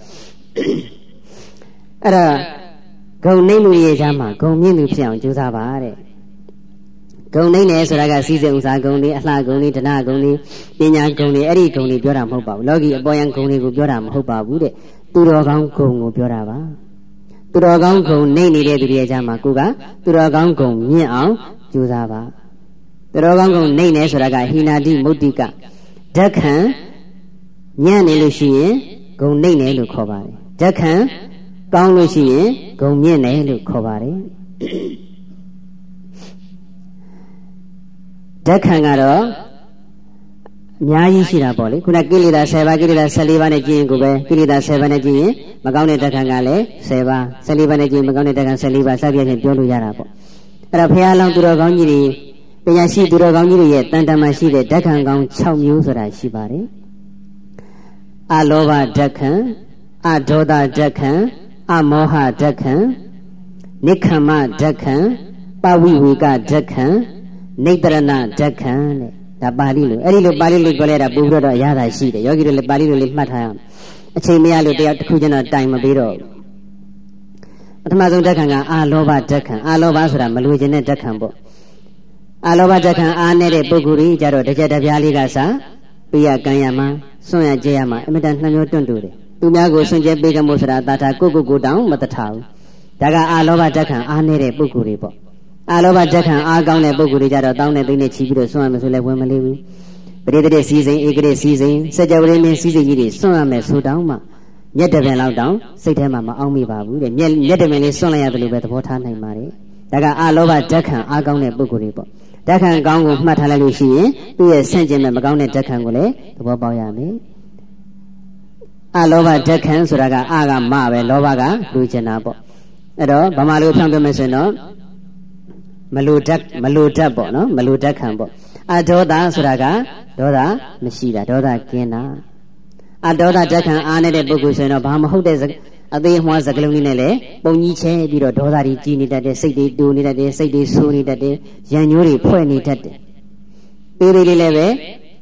အဲ့ဒါဂုံနှိမ်သူရဲ့ကြားမှာဂုံမြင့်သူဖြစ်အောင်ကြိုးစားပါတဲ့ဂုံနှိမ်တယ်ဆိုတာကစီးစိမ်ဥစားဂုံလေးအလှဂုံလေးဒနာဂုံလေးပညာဂုံလေးအဲ့ဒီဂုံလေးပြောတာမဟုတ်ပါဘူးလောကီအပေါ်ယံဂုံလေးကိုပြောတာမဟုတ်ပါဘူးတဲ့သူတော်ကောင်းဂုံကိုပြောတာပါသူတော်ကောင်းဂုံနှိမ်နေတဲ့သူတွေရဲ့ကြားမှာကိုကသူတော်ကောင်းဂုံမြင့်အောင်ကြိုးစားပါသူတော်ကောင်းဂုံနှိမ်နေဆိုတာကဟိနာတိမုတ်တိကဓက္ခံညံ့နေလို့ရှိရင်ဂုံနှိမ်နေလို့ခေါ်ပါတယ်ဓက္ခံကောင်းလို့ရှိရင်ဂုံမြင့်နေလို့ခေါ်ပါတယ်ဓက္ခံကတော့အများကြီးရှိတာပေါ့လေခုနကိလေသာဆယ်ပါးကိလေသာဆယ်လေးပါးနဲ့ကျင့်ရင်ကိုပဲကိလေသာဆယ်ပါးနဲ့ကျင့်ရင်မကောင်းတဲ့ဓက္ခံကလည်းဆယ်ပါးဆယ်လေးပါးနဲ့ကျင့်မကောင်းတဲ့ဓက္ခံဆယ်လေးပါးစသဖြင့်ပြောလို့ရတာပေါ့အဲ့တော့ဘုရားလောင်းသူတော်ကောင်းကြီးတွေပညာရှိသူတော်ကောင်းကြီးတွေရဲ့တန်တမာရှိတဲ့ဓက္ခံကောင်း၆မျိုးဆိုတာရှိပါတယ်အလောဘဓက္ခံအဒေါသဓက္ခံအမောဟဓက္ခံနိက္ခမဓက္ခံပဝိဝေကဓက္ခံနိတ္တရဏဓက္ခံတဲ့ဒါပါဠိလိုအဲ့ဒီလိုပါဠိလိုပြောလိုက်တာပို့ပြီးတော့အရသာရှိတယ်ယောဂီတို့လည်းပါဠိလိုလေးမှတ်ထားရအောင်အချိန်မရလို့တရားတစ်ခုချင်းတော့တိုင်မပေးတော့ပထမဆုံးဓက္ခံကအာလောဘဓက္ခံအာလောဘဆိုတာမလွေခြင်းတဲ့ဓက္ခံပေါ့အာလောဘဓက္ခံအားနေတဲ့ပုဂ္ဂိုလ်ကြီးကြတော့တစ်ချက်တစ်ပြားလေးကစားပေးရကံရမှာစွန့်ရကြရမှာအမြဲတမ်းနှမျိုးတွန့်တူတယ်သူများကိုစွန့်ကြဲပေးကမို့ဆိုတာတာထာကိုကိုကိုတောင်မတထားဘူးဒါကအာလောဘဓက္ခံအားနေတဲ့ပုဂ္ဂိုလ်တွေပေါ့အာလောဘဓက္ခံအားကောင်းတဲ့ပုဂ္ဂိုလ်တွေကြတော့တောင်းတဲ့သိနဲ့ချီပြီးတော့စွန့်ရမယ်ဆိုလဲဝင်မလေးဘူးပရိသေတ္တစီစဉ်ဧကရေစီစဉ်စัจ java ရင်းစီစဉ်ကြီးတွေစွန့်ရမယ်ဆိုတောင်းမှမျက်တပင်လောက်တောင်စိတ်ထဲမှာမအောင်မိပါဘူးတဲ့မျက်မျက်တပင်လေးစွန့်လိုက်ရတယ်လို့ပဲသဘောထားနိုင်ပါတယ်ဒါကအာလောဘဓက္ခံအားကောင်းတဲ့ပုဂ္ဂိုလ်တွေပေါ့ဓက္ခံကောင်းကိုမှတ်ထားလိုက်လို့ရှိရင်သူ့ရဲ့ဆန့်ကျင်မဲ့မကောင်းတဲ့ဓက္ခံကိုလည်းသဘောပေါက်ရမယ်အာလောဘဓက္ခံဆိုတာကအာကမပဲလောဘကလူကျင်တာပေါ့အဲ့တော့ဗမာလိုဖြောင်းပြမယ်ဆိုရင်တော့မလူဓက္မလူဓက္ပေါ့နော်မလူဓက္ခံပေါ့အဒေါသဆိုတာကဒေါသမရှိတာဒေါသကင်းတာအဒေါသဓက္ခံအားနေတဲ့ပုဂ္ဂိုလ်ဆိုရင်တော့ဘာမဟုတ်တဲ့အသေးအမွှားစကလုံးလေးနဲ့လည်းပုံကြီးချဲပြီးတော့ဒေါသတွေကြီးနေတတ်တယ်စိတ်တွေတူနေတတ်တယ်စိတ်တွေဆိုးနေတတ်တယ်ရံညိုးတွေဖွဲ့နေတတ်တယ်ပေးသေးလေးလည်းပဲ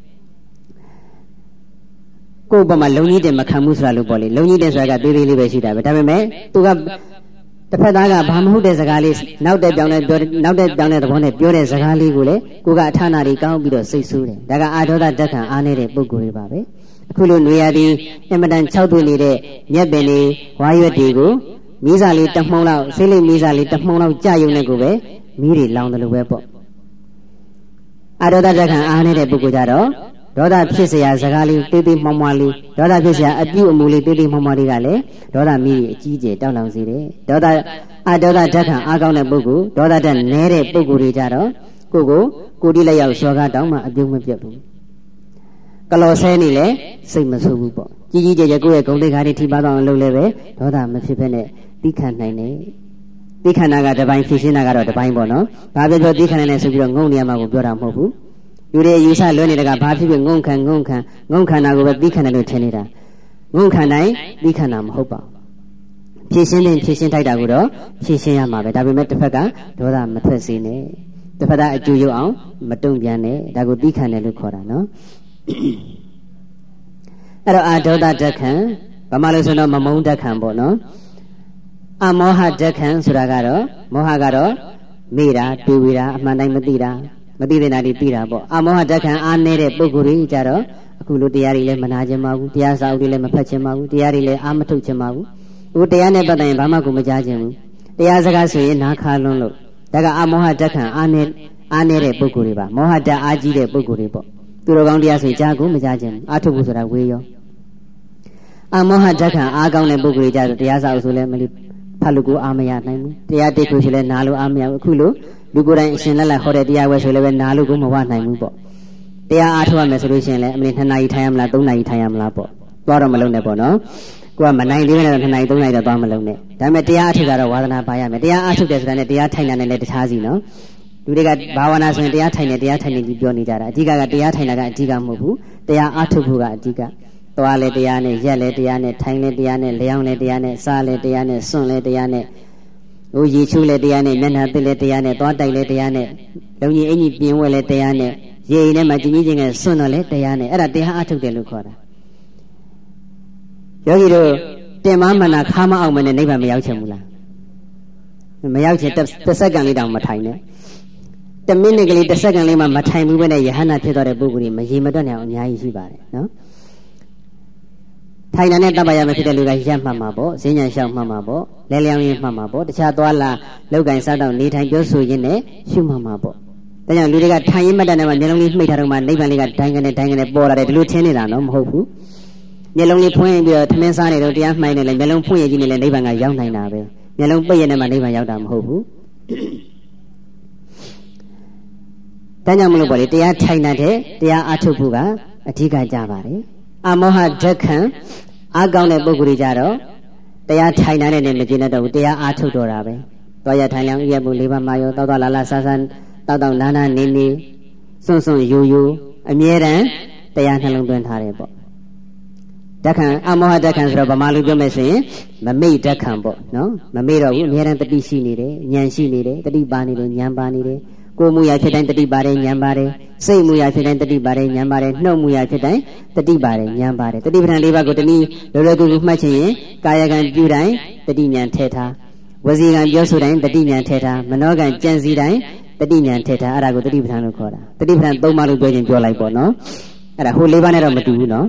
ကိုယ့်ဘက်မှာလုံကြီးတယ်မခံဘူးဆိုတာလို့ပေါ့လေလုံကြီးတယ်ဆိုတာကပေးသေးလေးပဲရှိတာပဲဒါပေမဲ့သူကတစ်ဖက်သားကဘာမဟုတ်တဲ့စကားလေးနောက်တဲ့ပြောင်းတဲ့ပြောနောက်တဲ့ပြောင်းတဲ့သဘောနဲ့ပြောတဲ့စကားလေးကိုလေကိုကအထာနာတွေကောင်းပြီးတော့စိတ်ဆိုးတယ်ဒါကအာဒေါသဓက္ခံအားနေတဲ့ပုဂ္ဂိုလ်တွေပါပဲအခုလိုနေရာဒီအင်မတန်၆သွေးနေတဲ့မြက်ပင်လေးဝါရွက်တွေကိုမီးစာလေးတမှုံလောက်ဆေးလေးမီးစာလေးတမှုံလောက်ကြာယုံတဲ့ကိုပဲမီးတွေလောင်တယ်လို့ပဲပေါ့အာဒေါသဓက္ခံအားနေတဲ့ပုဂ္ဂိုလ်ကြတော့ဒေါသဖြစ်เสียစကားလေးတေးသေးမှောင်မှောင်လေးဒေါသဖြစ်เสียအပြုအမူလေးတေးသေးမှောင်မှောင်လေးကလည်းဒေါသမီးအကြီးကျယ်တောက်လောင်စေတယ်ဒေါသအဒေါသဓက္ခံအားကောင်းတဲ့ပုဂ္ဂိုလ်ဒေါသတက်နဲတဲ့ပုဂ္ဂိုလ်တွေကြတော့ကိုကိုကိုတိလက်ရောက်စောကားတောင်းမှအပြုံးမပြတ်ဘူးကလော်ဆဲနေလဲစိတ်မဆိုးဘူးပေါ့ကြီးကြီးကျယ်ကျယ်ကိုယ့်ရဲ့ဂုဏ်သိက္ခာတွေထိပါသွားအောင်လုပ်လဲပဲဒေါသမဖြစ်ဘဲနဲ့သိခံနိုင်တယ်သိခံတာကတပိုင်းဖြစ်ရှင်းတာကတော့တပိုင်းပေါ့နော်ဘာပြောပြောသိခံနိုင်တယ်ဆိုပြီးတော့ငုံနေရမှာကိုပြောတာမဟုတ်ဘူးလူတွေယူဆလွဲနေတဲ့ကဘာဖြစ်ဖြစ်ငုံခံငုံခံငုံခံတာကိုပဲသိခံတယ်လို့ထင်နေတာငုံခံတိုင်းသိခံတာမဟုတ်ပါဘူးဖြည့်ရှင်းတဲ့ဖြည့်ရှင်းထိုက်တာကိုတော့ဖြည့်ရှင်းရမှာပဲဒါပေမဲ့တစ်ဖက်ကဒေါသမထွက်စေနဲ့တစ်ဖက်ကအကျိုးရုပ်အောင်မတုံ့ပြန်နဲ့ဒါကိုသိခံတယ်လို့ခေါ်တာနော်အဲ့တော့အာဒေါသဓက္ခံဘာမှလို့ဆိုတော့မမုန်းဓက္ခံပေါ့နော်အမောဟဓက္ခံဆိုတာကတော့မောဟကတော့မေ့တာတွေးဝေတာအမှန်တိုင်းမသိတာမသိတဲ့နာတွေသိတာပေါ့အမောဟဓက္ခံအားနေတဲ့ပုဂ္ဂိုလ်တွေကြတော့အခုလိုတရားတွေလည်းမနာကျင်ပါဘူးတရားစာအုပ်တွေလည်းမဖတ်ချင်ပါဘူးတရားတွေလည်းအာမထုတ်ချင်ပါဘူးဟိုတရားနဲ့ပတ်သက်ရင်ဘာမှကိုမကြားချင်ဘူးတရားစကားဆိုရင်နားခါလွန်းလို့ဒါကအမောဟဓက္ခံအားနေအားနေတဲ့ပုဂ္ဂိုလ်တွေပါမောဟဓာတ်အားကြီးတဲ့ပုဂ္ဂိုလ်တွေပေါ့သူတော်ကောင်းတရားဆိုကြားကိုမကြားချင်ဘူးအာထုတ်ဖို့ဆိုတာဝေးရောအာမောဟဓက္ခံအားကောင်းတဲ့ပုဂ္ဂိုလ်ကြတော့တရားစာအုပ်ဆိုလဲမလို့ဖတ်လို့ကိုအားမရနိုင်ဘူးတရားတိတ်ကိုဆိုလဲနားလို့အားမရဘူးအခုလို့လူကိုယ်တိုင်အရှင်လက်လက်ဟောတဲ့တရားဝဲဆိုလဲပဲနားလို့ကိုမဝနိုင်ဘူးပေါ့တရားအားထုတ်ရမယ်ဆိုလို့ရှိရင်လည်းအမလေးနှစ်နာရီထိုင်ရမလားသုံးနာရီထိုင်ရမလားပေါ့သွားတော့မလုံးနဲ့ပေါ့နော်ကိုကမနိုင်သေးနဲ့တော့နှစ်နာရီသုံးနာရီတော့သွားမလုံးနဲ့ဒါပေမဲ့တရားအားထုတ်တာတော့ဝါသနာပါရမယ်တရားအားထုတ်တယ်ဆိုတာနဲ့တရားထိုင်တာနဲ့လည်းတခြားစီနော်လူတွေကဘာဝနာဆိုရင်တရားထိုင်နေတရားထိုင်နေကြီးပြောနေကြတာအဓိကကတရားထိုင်တာကအဓိကမဟုတ်ဘူးတရားအားထုတ်ဖို့ကအဓိကသွားလဲတရားနဲ့ရက်လဲတရားနဲ့ထိုင်လဲတရားနဲ့လျောင်းလဲတရားနဲ့စားလဲတရားနဲ့စွန့်လဲတရားနဲ့ဟိုရေချိုးလဲတရားနဲ့မျက်နှာသစ်လဲတရားနဲ့သွားတိုက်လဲတရားနဲ့လုံကြီးအင်ကြီးပြင်းဝဲလဲတရားနဲ့ရေအိမ်ထဲမှာကြီးကြီးချင်းကစွန့်တော့လဲတရားနဲ့အဲ့ဒါတရားအားထုတ်တယ်လို့ခေါ်တာယောဂီတို့တင်မမနာခါမအောင်မနဲ့နိဗ္ဗာန်မရောက်ချင်ဘူးလားမရောက်ချင်တစ်စက္ကန့်လေးတောင်မထိုင်နဲ့တစ်မိနစ်ကလေးတစ်စက္ကန့်လေးမှမထိုင်ဘူးပဲနဲ့ယဟန္တာဖြစ်သွားတဲ့ပုဂ္ဂိုလ်ကြီးမရေမတွက်နိုင်အောင်အများကြီးရှိပါတယ်နော်ထိုင်တာနဲ့တပ်ပါရမယ်ဖြစ်တဲ့လူကရက်မှတ်မှာပေါ့ဈဉ္ဉံလျှောက်မှတ်မှာပေါ့လဲလျောင်းရင်းမှတ်မှာပေါ့တခြားသွားလာလောက်ကင်စားတော့နေထိုင်ပြောဆိုရင်းနဲ့ရှုမှတ်မှာပေါ့ဒါကြောင့်လူတွေကထိုင်ရင်မှတ်တဲ့နေရာမှာမျက်လုံးလေးမှိတ်ထားတော့မှနိဗ္ဗာန်လေးကဒိုင်းကနေဒိုင်းကနေပေါ်လာတယ်ဒီလိုထင်နေတာနော်မဟုတ်ဘူးမျက်လုံးလေးဖွင့်ပြီးတော့ထမင်းစားနေတော့တရားမှိုင်းနေလေမျက်လုံးဖွင့်ရကြည့်နေလေနိဗ္ဗာန်ကရောက်နိုင်တာပဲမျက်လုံးပိတ်ရနေမှနိဗ္ဗာန်ရောက်တာမဟုတ်ဘူးဒါကြောင့်မလို့ပေါ့လေတရားထိုင်တဲ့တရားအားထုတ်ဖို့ကအဓိကကြပါတယ်အမောဟဓက္ခံအားကောင်းတဲ့ပုဂ္ဂိုလ်တွေကြတော့တရားထိုင်တာနဲ့မကျင်တော့ဘူးတရားအားထုတ်တော့တာပဲသွားရထိုင်လျောင်းရက်ဖို့လေးပါးမှာရောတောက်တော့လာလာဆန်းဆန်းတောက်တော့နာနာနေနေစွန့်စွန့်ယူယူအမြဲတမ်းတရားနှလုံးသွင်းထားတယ်ပေါ့ဓက္ခံအမောဟဓက္ခံဆိုတော့ဗမာလူပြောမယ်ဆိုရင်မမိတ်ဓက္ခံပေါ့နော်မမိတ်တော့ဘူးအမြဲတမ်းတတိရှိနေတယ်ဉာဏ်ရှိနေတယ်တတိပါနေတယ်ဉာဏ်ပါနေတယ်ကိုယ်မူရာဖြစ်တိုင်းတတိပါတယ်ဉာဏ်ပါတယ်စိတ်မူရာဖြစ်တိုင်းတတိပါတယ်ဉာဏ်ပါတယ်နှုတ်မူရာဖြစ်တိုင်းတတိပါတယ်ဉာဏ်ပါတယ်တတိပဋ္ဌာန်၄ပါးကိုတနည်းလောလောကူကူမှတ်ချင်ရင်ကာယကံပြုတိုင်းတတိဉာဏ်ထည့်ထားဝစီကံပြောဆိုတိုင်းတတိဉာဏ်ထည့်ထားမနောကံကြံစည်တိုင်းတတိဉာဏ်ထည့်ထားအဲ့ဒါကိုတတိပဋ္ဌာန်လို့ခေါ်တာတတိပဋ္ဌာန်၃ပါးလို့ပြောခြင်းပြောလိုက်ပေါ့နော်အဲ့ဒါဟို၄ပါးနဲ့တော့မတူဘူးနော်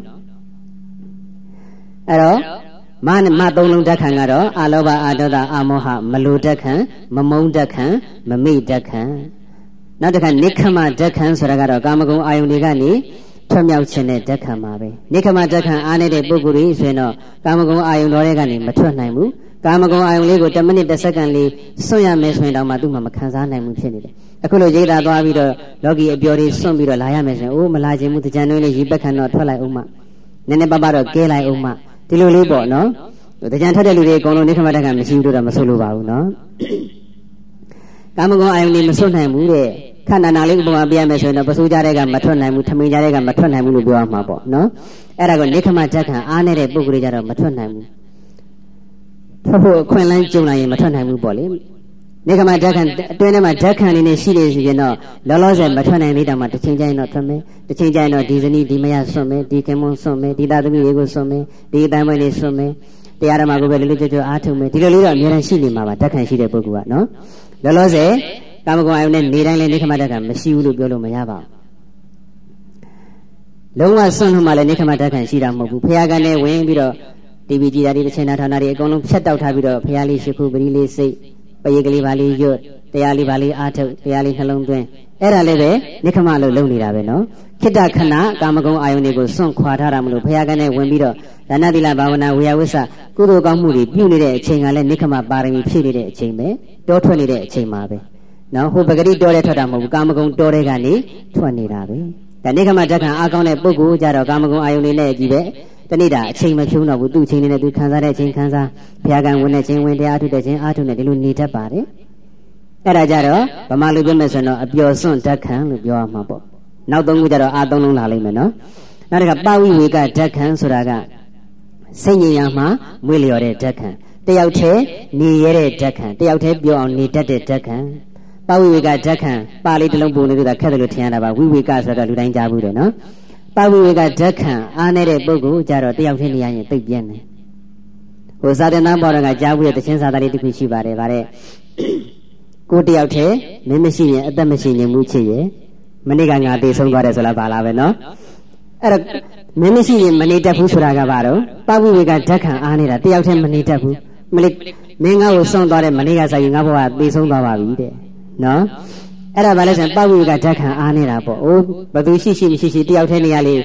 အဲ့တော့မမသုံးလုံးဓက္ခံကတော့အာလောဘအာဒေါသအာမောဟမလိုဓက္ခံမမုန်းဓက္ခံမမိတ်ဓက္ခံနောက်တစ်ခါနိခမဓက္ခံဆိုတာကတော့ကာမဂုဏ်အာယုန်တွေကနေထွက်မြောက်ခြင်းတဲ့ဓက္ခံပါပဲနိခမဓက္ခံအားနေတဲ့ပုဂ္ဂိုလ်ကြီးဆိုရင်တော့ကာမဂုဏ်အာယုန်တော်တွေကနေမထွက်နိုင်ဘူးကာမဂုဏ်အာယုန်လေးကိုတစ်မိနစ်တစ်စက္ကန့်လေးစွန့်ရမယ်ဆိုရင်တော့မှသူ့မှာမခံစားနိုင်ဘူးဖြစ်နေတယ်အခုလိုရိတ်တာသွားပြီးတော့လောကီအပျော်တွေစွန့်ပြီးတော့လာရမယ်ဆိုရင်အိုးမလာခြင်းဘူးတကြံတွင်းလေးရေပက်ခံတော့ထွက်လိုက်အောင်မှနည်းနည်းပါးပါးတော့ကဲလိုက်အောင်မှဒီလိုလေးပေါ့နော်တကြံထွက်တဲ့လူတွေအကုန်လုံးနိခမဓက္ခံမရှိဘူးလို့တော့မဆိုလိုပါဘူးနော်ကာမဂုဏ်အာယုန်လေးမစွန့်နိုင်ဘူးတဲ့ခန္ဓာနာလေးကိုပုံမှန်ပြရမယ်ဆိုရင်တော့ပစိုးကြတဲ့ကမထွက်နိုင်ဘူးထမိန်ကြတဲ့ကမထွက်နိုင်ဘူးလို့ပြောရမှာပေါ့နော်အဲ့ဒါကိုနိခမဓက္ခံအားနေတဲ့ပုဂ္ဂိုလ်တွေကြတော့မထွက်နိုင်ဘူးထွက်ဖို့အခွင့်အလမ်းကြုံလာရင်မထွက်နိုင်ဘူးပေါ့လေနိခမဓက္ခံအတွင်းထဲမှာဓက္ခံနေနေရှိနေစီရင်တော့လောလောဆယ်မထွက်နိုင်သေးတာမှတစ်ချိန်ကျရင်တော့ထွက်မယ်တစ်ချိန်ကျရင်တော့ဒီဇနီးဒီမယဆွတ်မယ်ဒီခင်မွန်းဆွတ်မယ်ဒီသားသမီးတွေကိုဆွတ်မယ်ဒီအတိုင်းပွဲလေးဆွတ်မယ်တရားဓမ္မကိုပဲလေးလေးကြွကြွအားထုတ်မယ်ဒီလိုလေးတော့အများကြီးရှိနေမှာပါဓက္ခံရှိတဲ့ပုဂ္ဂိုလ်ကနော်လောလောဆယ်ကာမဂုဏ်အာယုန်နဲ့နေတိုင်းလည်းနိခမဓက္ခံမရှိဘူးလို့ပြောလို့မရပါဘူးလုံးဝစွန့်လို့မှလည်းနိခမဓက္ခံရှိတာမဟုတ်ဘူးဖရာကလည်းဝင်ပြီးတော့တီဗီကြည့်တာဒီတစ်ချိန်နာဌာနတွေအကုန်လုံးဖြတ်တောက်ထားပြီးတော့ဖရာလေးရှိခုပရိလေးစိတ်ပရိကလေးပါလေးရွတ်တရားလေးပါလေးအားထုတ်တရားလေးနှလုံးသွင်းအဲ့ဒါလည်းပဲနိခမလို့လုပ်နေတာပဲနော်ခိတ္တခဏကာမဂုဏ်အာယုန်တွေကိုစွန့်ခွာထားတာမလို့ဖရာကလည်းဝင်ပြီးတော့ဒါနသီလဘာဝနာဝေယဝိဆကုသိုလ်ကောင်းမှုတွေပြုနေတဲ့အချိန်ကလည်းနိခမပါရမီဖြည့်နေတဲ့အချိန်ပဲတောထွက်နေတဲ့အချိန်မှာပဲနော်ဟိုပဂတိတော်တဲ့ထွက်တာမဟုတ်ဘူးကာမဂုဏ်တော်တဲ့ကနေထွက်နေတာပဲဒါနိခမဓက္ခံအားကောင်းတဲ့ပုဂ္ဂိုလ်ကြတော့ကာမဂုဏ်အာယုန်လေးနဲ့ကြည့်ပဲတနေ့တာအချိန်မဖြုံးတော့ဘူးသူ့အချိန်လေးနဲ့သူခံစားတဲ့အချိန်ခံစားဘုရားကံဝင်တဲ့ချိန်ဝင်တရားထုတ်တဲ့ချိန်အားထုတ်နေဒီလိုနေတတ်ပါတယ်အဲ့ဒါကြတော့ဗမာလူပြောမယ်ဆိုတော့အပျော်စွန့်ဓက္ခံလို့ပြောရမှာပေါ့နောက်သုံးခုကြတော့အာသုံးလုံးလာလိမ့်မယ်နော်နောက်တစ်ခါပဝိဝေကဓက္ခံဆိုတာကစိတ်ဉာဏ်ရမှာမွေးလျော်တဲ့ဓက္ခံတယောက်တည်းနေရတဲ့ဓက္ခံတယောက်တည်းပြောအောင်နေတတ်တဲ့ဓက္ခံပဝိဝေကဓက္ခံပါဠိတစ်လုံးပုံနေတာခက်တယ်လို့ထင်ရတာပါဝိဝေကဆိုတော့လူတိုင်းကြားဘူးတယ်နော်ပဝိဝေကဓက္ခံအားနေတဲ့ပုဂ္ဂိုလ်ကြတော့တယောက်တည်းနေရရင်သိပ်ပြင်းတယ်ဟိုစာသင်သားပေါ်တော့ကကြားဘူးတဲ့တခြင်းစာသားလေးတစ်ခုရှိပါတယ်ဗါတဲ့ကိုတယောက်တည်းမင်းမရှိရင်အသက်မရှိနေမှုချစ်ရဲ့မနေ့ကငါတေဆုံးသွားတယ်ဆိုလားပါလားပဲနော်အဲ့တော့မင်းမရှိရင်မနေတတ်ဘူးဆိုတာကဘာတော့ပဝိဝေကဓက္ခံအားနေတာတယောက်တည်းမနေတတ်ဘူးမလေးမင်းငါ့ကိုဆုံးသွားတဲ့မနေ့ကဆိုရင်ငါဘဝတေဆုံးသွားပါပြီတဲ့နော်အဲ့ဒါဘာလဲဆိုရင်ပဝိဝေကဓက္ခံအားနေတာပေါ့အိုးဘသူရှိရှိမရှိရှိတယောက်တည်းနေရလေ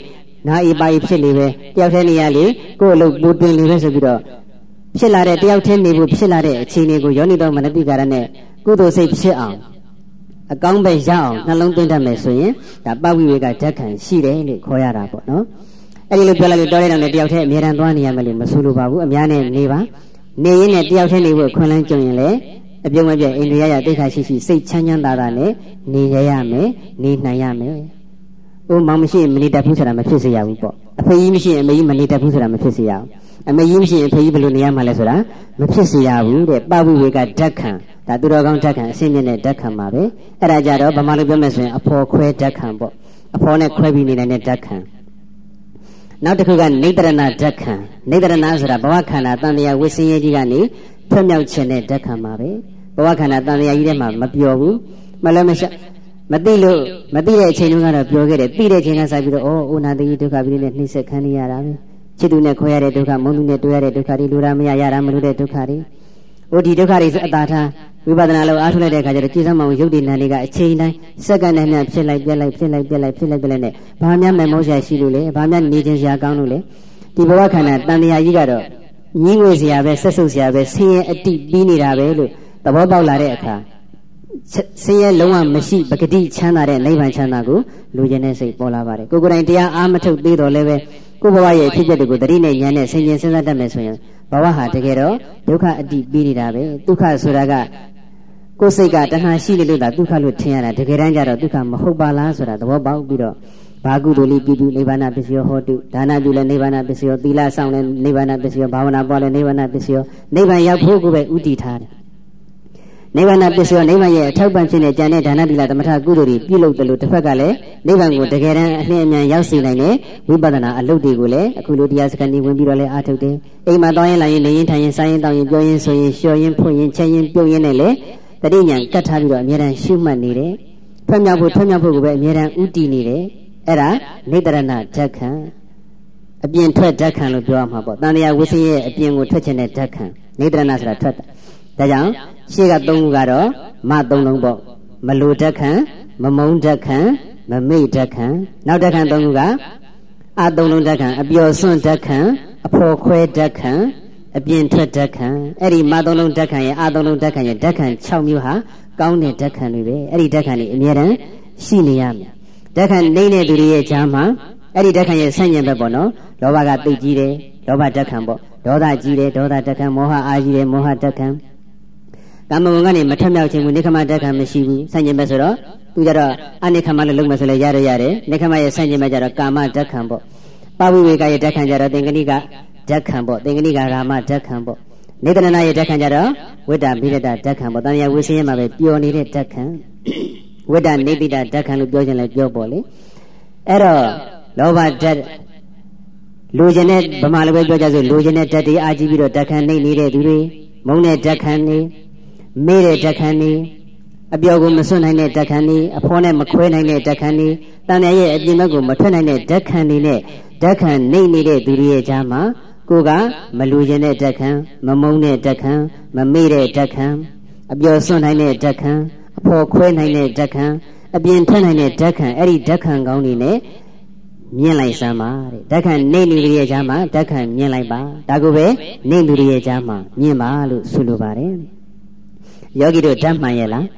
နာအေးပါအေးဖြစ်နေပဲတယောက်တည်းနေရလေကိုယ်အလုပ်ပူတွင်နေပဲဆိုပြီးတော့ဖြစ်လာတဲ့တယောက်တည်းနေဖို့ဖြစ်လာတဲ့အခြေအနေကိုယောနိတော်မနတိကာရနဲ့ကုသိုလ်စိတ်ဖြစ်အောင်အကောင်းပဲရအောင်နှလုံးသွင်းတတ်မယ်ဆိုရင်ဒါပဝိဝေကဓာတ်ခံရှိတယ်လို့ခေါ်ရတာပေါ့နော်အဲ့ဒီလိုပြောလိုက်လို့တော်တဲ့တောင်နဲ့တယောက်တည်းအမြဲတမ်းသွားနေရမယ်လို့မဆိုလိုပါဘူးအများနဲ့နေပါနေရင်းနဲ့တယောက်တည်းနေဖို့ခွင့်လန်းကြုံရင်လည်းအပြုံးမပြတ်အိန္ဒိယရတိတ်ခါရှိရှိစိတ်ချမ်းချမ်းသာသာနဲ့နေရရမယ်နေနိုင်ရမယ်။ဦးမောင်မရှိရင်မနေတတ်ဘူးဆိုတာမဖြစ်စေရဘူးပေါ့။အဖေကြီးမရှိရင်အမေကြီးမနေတတ်ဘူးဆိုတာမဖြစ်စေရဘူး။အမေကြီးမရှိရင်အဖေကြီးဘယ်လိုနေရမှာလဲဆိုတာမဖြစ်စေရဘူးတဲ့ပဝိဝေကဓာတ်ခံဒါသူတော်ကောင်းဓာတ်ခံအစင်းမြင့်တဲ့ဓာတ်ခံပါပဲ။အဲ့ဒါကြတော့ဗမာလိုပြောမယ်ဆိုရင်အဖော်ခွဲဓာတ်ခံပေါ့။အဖော်နဲ့ခွဲပြီးနေနိုင်တဲ့ဓာတ်ခံနောက်တစ်ခုကနေတရဏဓာတ်ခံနေတရဏဆိုတာဘဝခန္ဓာတန်တရားဝိစင်းရေးကြီးကနေထွတ်မြောက်ခြင်းတဲ့ဓာတ်ခံပါပဲဘဝခန္ဓာတန်တရားကြီးထဲမှာမပြောဘူးမလည်းမရှမသိလို့မသိတဲ့အချိန်တုန်းကတော့ပြောခဲ့တယ်သိတဲ့အချိန်ကစပြီးတော့ဩဩနာတိဒုက္ခပြီးနဲ့နှိမ့်ဆက်ခံရတာပဲချစ်သူနဲ့ခွဲရတဲ့ဒုက္ခမုန်းသူနဲ့တွေ့ရတဲ့ဒုက္ခတွေလူရမရရတာမလို့တဲ့ဒုက္ခတွေဩဒီဒုက္ခတွေဆိုအတားထားဝိပဿနာလို့အားထုတ်လိုက်တဲ့အခါကျတော့ကြည်စမ်းမအောင်ရုပ်တည်နာတွေကအချိန်တိုင်းစက္ကန့်နဲ့မျှဖြစ်လိုက်ပြက်လိုက်ဖြစ်လိုက်ပြက်လိုက်ဖြစ်လိုက်ပြက်လိုက်နဲ့ဘာမှမမောစရာရှိလို့လဲဘာမှနေခြင်းစရာကောင်းလို့လဲဒီဘဝခန္ဓာတန်တရားကြီးကတော့ညီးငွေစရာပဲဆက်ဆုပ်စရာပဲဆင်းရဲအတိပြီးနေတာပဲလို့သဘောပေါက်လာတဲ့အခါဆင်းရဲလုံးဝမရှိပဂတိချမ်းသာတဲ့နိဗ္ဗာန်ချမ်းသာကိုလူကျင်တဲ့စိတ်ပေါ်လာပါတယ်ကိုယ်ကိုယ်တိုင်တရားအားမထုတ်သေးတော့လည်းပဲကိုယ်ဘဝရဲ့ဖြစ်ပျက်တွေကိုတတိနဲ့ဉာဏ်နဲ့ဆင်ခြင်စဉ်းစားတတ်မယ်ဆိုရင်ဘဝဟာတကယ်တော့ဒုက္ခအတိပြီးနေတာပဲဒုက္ခဆိုတာကကိုယ်စိတ်ကတဏှာရှိနေလို့သာဒုက္ခလို့ထင်ရတာတကယ်တမ်းကျတော့ဒုက္ခမဟုတ်ပါလားဆိုတာသဘောပေါက်ပြီးတော့ဘာကုသိုလ်လိပြုပြုနိဗ္ဗာန်ပစ္စယောဟောတုဒါနပြုလည်းနိဗ္ဗာန်ပစ္စယောသီလဆောင်လည်းနိဗ္ဗာန်ပစ္စယောဘာဝနာပွားလည်းနိဗ္ဗာန်ပစ္စယောနိဗ္ဗာန်ရောက်ဖို့ကိုပဲဥတည်ထားတယ်နိဗ္ဗာန်ပစ္စယောနိဗ္ဗာန်ရဲ့အထောက်ပံ့ဖြစ်တဲ့ဉာဏ်နဲ့ဒါနသီလသမထကုသိုလ်တွေပြုလုပ်တယ်လို့တစ်ဖက်ကလည်းနိဗ္ဗာန်ကိုတကယ်တမ်းအလင်းအမြန်ရောက်စေနိုင်တဲ့ဝိပဿနာအလုပ်တွေကိုလည်းအခုလိုတရားစခန်းကြီးဝင်ပြီးတော့လည်းအားထုတ်တယ်အိမ်မှာတောင်းရင်လာရင်နေရင်ထိုင်ရင်စားရင်တောင်းရင်ပြောရင်ဆိုရင်လျှော်ရင်ဖွင့်ရင်ချက်ရင်ပြုတ်ရင်နဲ့လည်းတတိညာကတ်ထားပြီးတော့အမြဲတမ်းရှုမှတ်နေတယ်ဖွင့်မြောက်ဖို့ထွံ့မြောက်ဖို့ကိုပဲအမြဲတမ်းဥတည်နေတယ်အဲ့ဒါနေတရဏဓာတ်ခံအပြင်ထွက်ဓာတ်ခံလို့ပြောရမှာပေါ့တန်တရားဝိသေရဲ့အပြင်ကိုထွက်ခြင်းတဲ့ဓာတ်ခံနေတရဏဆိုတာထွက်တာဒါကြောင့်ရှေ့ကသုံးခုကတော့မသုံးလုံးပေါ့မလိုဓာတ်ခံမမုန်းဓာတ်ခံမမိတ်ဓာတ်ခံနောက်ဓာတ်ခံသုံးခုကအသုံးလုံးဓာတ်ခံအပျော်စွန့်ဓာတ်ခံအဖော်ခွဲဓာတ်ခံအပြင်ထွက်ဓာတ်ခံအဲ့ဒီမသုံးလုံးဓာတ်ခံရဲ့အသုံးလုံးဓာတ်ခံရဲ့ဓာတ်ခံ၆မျိုးဟာကောင်းတဲ့ဓာတ်ခံတွေပဲအဲ့ဒီဓာတ်ခံတွေအမြဲတမ်းရှိနေရမယ်ဓာတ်ခံနေတဲ့သူတွေရဲ့ဈာမှာအဲ့ဒီဓာတ်ခံရဲ့ဆန့်ကျင်ဘက်ပေါ့နော်လောဘကသိပ်ကြီးတယ်လောဘဓာတ်ခံပေါ့ဒေါသကြီးတယ်ဒေါသဓာတ်ခံမောဟအားကြီးတယ်မောဟဓာတ်ခံကာမဂုဏ်ကနေမထမြောက်ခြင်းကိုနိခမဓာတ်ခံမရှိဘူးဆန့်ကျင်ဘက်ဆိုတော့သူကြတော့အနိခမလို့လုံးမယ်ဆိုလဲရရရတယ်နိခမရဲ့ဆန့်ကျင်ဘက်ကြတော့ကာမဓာတ်ခံပေါ့ပဝိဝေကရဲ့ဓာတ်ခံကြတော့သင်္ကနိကဓာတ်ခံပေါ့သင်္ကနိကရာမဓာတ်ခံပေါ့နေတရဏရဲ့ဓာတ်ခံကြတော့ဝိတ္တဘိရတဓာတ်ခံပေါ့တန်ရာဝိစင်းရမှာပဲပျော်နေတဲ့ဓာတ်ခံဝိတ္တနေတိတဓာတ်ခံလို့ပြောခြင်းလဲပြောပေါ့လေအဲ့တော့လောဘဓာတ်လူကျင်တဲ့ဗမာလိုပဲပြောကြစို့လူကျင်တဲ့ဓာတ်တွေအာကြည့်ပြီးတော့ဓာတ်ခံနေနေတဲ့သူတွေမုန်းတဲ့ဓာတ်ခံနေမေ့တဲ့ဓာတ်ခံနေအပြောကိုမစွန့်နိုင်တဲ့ဓာတ်ခံနေအဖော်နဲ့မခွဲနိုင်တဲ့ဓာတ်ခံနေတန်ရရဲ့အပြင်ဘက်ကိုမထွက်နိုင်တဲ့ဓာတ်ခံနေနဲ့ဓာတ်ခံနေနေတဲ့သူတွေရဲ့ကြားမှာကိုကမလူကျင်တဲ့ဓာတ်ခံမမုန်းတဲ့ဓာတ်ခံမမေ့တဲ့ဓာတ်ခံအပြောစွန့်နိုင်တဲ့ဓာတ်ခံအဖော်ခွဲနိုင်တဲ့ဓာတ်ခံအပြင်ထွက်နိုင်တဲ့ဓာတ်ခံအဲ့ဒီဓာတ်ခံကောင်းတွေနဲ့မြင်လိုက်စမ်းပါတဲ့ဓာတ်ခံနေလူတွေရဲ့ကြားမှာဓာတ်ခံမြင်လိုက်ပါဒါကိုပဲနေလူတွေရဲ့ကြားမှာမြင်ပါလို့ဆိုလိုပါတယ်ယောဂီတို့ဓာတ်မှန်ရဲ့လား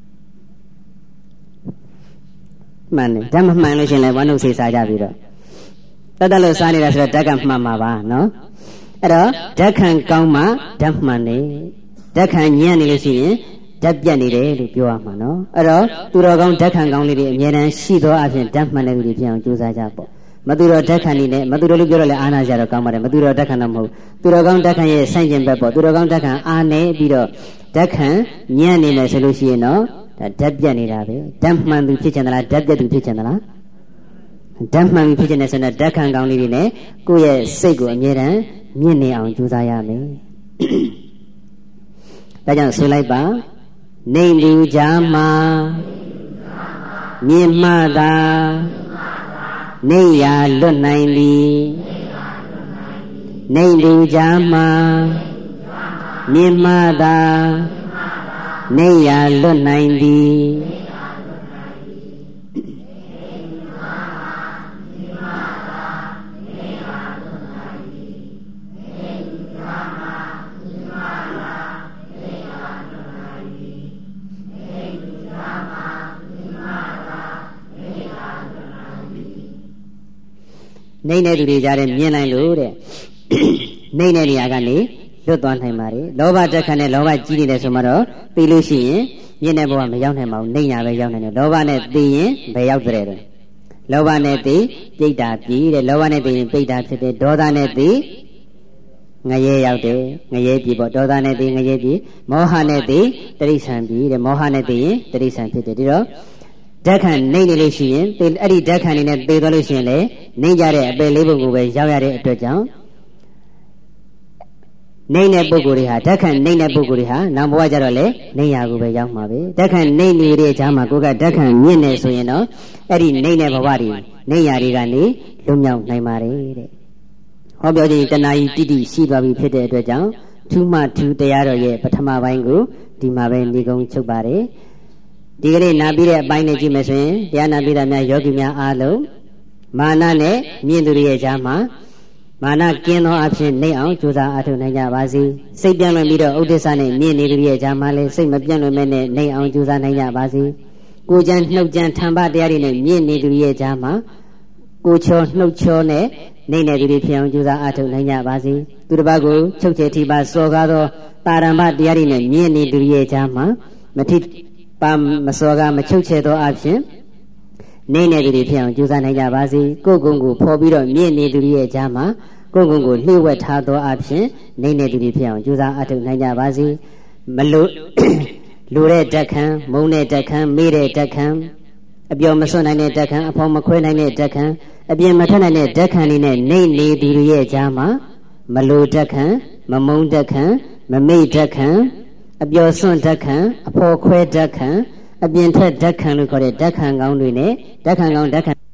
မှန်တယ်ဓာတ်မမှန်လို့ရှင်လည်းဝမ်းုပ်စေစားကြပြီးတော့တတ်တလို့စားနေတာဆိုတော့ဓာတ်ကမှန်မှာပါနော်အဲ့တော့ဓာတ်ခံကောင်းမှဓာတ်မှန်တယ်ဓာတ်ခံညံ့နေလို့ရှိရင်ဓာတ်ပြတ်နေတယ်လို့ပြောရမှာနော်အဲ့တော့သူတော်ကောင်းဓာတ်ခံကောင်းလေးတွေအများတန်းရှိသောအပြင်ဓာတ်မှန်တဲ့လူတွေပြောင်းကြိုးစားကြပေါ့မသူတော်ဓာတ်ခံနေနဲ့မသူတော်လို့ပြောတော့လဲအာနာကြတော့ကောင်းပါတယ်မသူတော်ဓာတ်ခံတော့မဟုတ်သူတော်ကောင်းဓာတ်ခံရဲ့ဆိုင်ကျင်ဘက်ပေါ့သူတော်ကောင်းဓာတ်ခံအာနေပြီးတော့ဓာတ်ခံညံ့နေမယ်ဆိုလို့ရှိရင်တော့ဒါဓာတ်ပြတ်နေတာပဲဓာတ်မှန်သူဖြစ်ချင်သလားဓာတ်ပြတ်သူဖြစ်ချင်သလားဓာတ်မှန်ဖြစ်ချင်တဲ့ဆိုတော့ဓာတ်ခံကောင်းလေးတွေနဲ့ကိုယ့်ရဲ့စိတ်ကိုအမြဲတမ်းမြင့်နေအောင်ကြိုးစားရမယ်ဒါကြောင့်ဆိုလိုက်ပါနေလူကြမှာမြင့်မှသာနေရလွတ်နိုင်သည်နေလူကြမှာမြင့်မှသာနေရလွတ်နိုင်သည်နေတဲ့သူတွေကြားထဲမြင်နိုင်လို့တဲ့နေတဲ့နေရာကနေလွတ်သွားနိုင်ပါတယ်လောဘတက်ခတ်နဲ့လောဘကြီးနေတယ်ဆိုမှတော့သိလို့ရှိရင်မြင့်တဲ့ဘဝမရောက်နိုင်ပါဘူးနေညာပဲရောက်နိုင်တယ်လောဘနဲ့သိရင်ဘယ်ရောက်ကြတယ်လောဘနဲ့သိပြိတ္တာပြီတဲ့လောဘနဲ့သိရင်ပြိတ္တာဖြစ်တယ်ဒေါသနဲ့သိငရဲရောက်တယ်ငရဲပြီပေါ့ဒေါသနဲ့သိငရဲပြီမောဟနဲ့သိတိရစ္ဆာန်ပြီတဲ့မောဟနဲ့သိရင်တိရစ္ဆာန်ဖြစ်တယ်ဒီတော့ဓာတ်ခံနေနေလို့ရှိရင်အဲ့ဒီဓာတ်ခံနေနဲ့သိသွားလို့ရှိရင်လေနေကြတဲ့အပယ်လေးပုံကိုပဲရောက်ရတဲ့အတွက်ကြောင့်နေတဲ့ပုဂ္ဂိုလ်တွေဟာဓာတ်ခံနေတဲ့ပုဂ္ဂိုလ်တွေဟာနောက်ဘဝကျတော့လေနေရာကိုပဲရောက်မှာပဲဓာတ်ခံနေနေတဲ့ကြားမှာကိုကဓာတ်ခံမြင့်နေဆိုရင်တော့အဲ့ဒီနေတဲ့ဘဝတွေနေရာတွေကနေလွတ်မြောက်နိုင်ပါတယ်တဲ့ဟောပြောခြင်းတဏှာကြီးတိတိရှိသွားပြီဖြစ်တဲ့အတွက်ကြောင့်ထူးမှထူးတရားတော်ရဲ့ပထမပိုင်းကိုဒီမှာပဲညီကုန်းချုပ်ပါတယ်ဒီကနေ့နာပြီးတဲ့အပိုင်းနဲ့ကြည့်မယ်ဆိုရင်တရားနာပြီးတာများယောဂီများအားလုံးမာနနဲ့မြင့်သူတွေရဲ့ကြားမှာမာနကင်းသောအဖြစ်နေအောင်ကြိုးစားအားထုတ်နိုင်ကြပါစေစိတ်ပြန့်လွင့်ပြီးတော့ဥဒိစ္စနဲ့မြင့်နေသူတွေရဲ့ကြားမှာလည်းစိတ်မပြန့်လွင့်မဲ့နဲ့နေအောင်ကြိုးစားနိုင်ကြပါစေကိုယ်ကြံနှုတ်ကြံထံပတရားတွေနဲ့မြင့်နေသူတွေရဲ့ကြားမှာကိုချောနှုတ်ချောနဲ့နေတဲ့သူတွေဖြစ်အောင်ကြိုးစားအားထုတ်နိုင်ကြပါစေသူတစ်ပါးကိုချုပ်ချယ်ထိပါစော်ကားသောတာရမတရားတွေနဲ့မြင့်နေသူတွေရဲ့ကြားမှာမထိပါမစော်ကားမချုပ်ချယ်သောအဖြစ်နေတဲ့သူတွေဖြစ်အောင်ကြိုးစားနိုင်ကြပါစေကိုယ်ကုံကိုဖော်ပြီးတော့မြင့်နေသူတွေရဲ့ကြားမှာကိုယ်ကုံကိုလှည့်ဝက်ထားသောအဖြစ်နေတဲ့သူတွေဖြစ်အောင်ကြိုးစားအားထုတ်နိုင်ကြပါစေမလို့လူတဲ့ဓာတ်ခံမုန်းတဲ့ဓာတ်ခံမေးတဲ့ဓာတ်ခံအပြောမစွန့်နိုင်တဲ့ဓာတ်ခံအဖော်မခွဲနိုင်တဲ့ဓာတ်ခံအပြင်မထွက်နိုင်တဲ့ဓာတ်ခံလေးနဲ့နေနေသူတွေရဲ့ကြားမှာမလို့ဓာတ်ခံမမုန်းဓာတ်ခံမမေ့ဓာတ်ခံအပြောစွန့်ဓာတ်ခံအဖော်ခွဲဓာတ်ခံအပြင်ထွက်ဓာတ်ခံလို့ခေါ်တဲ့ဓာတ်ခံကောင်းတွေနဲ့ဓာတ်ခံကောင်းဓာတ်ခံ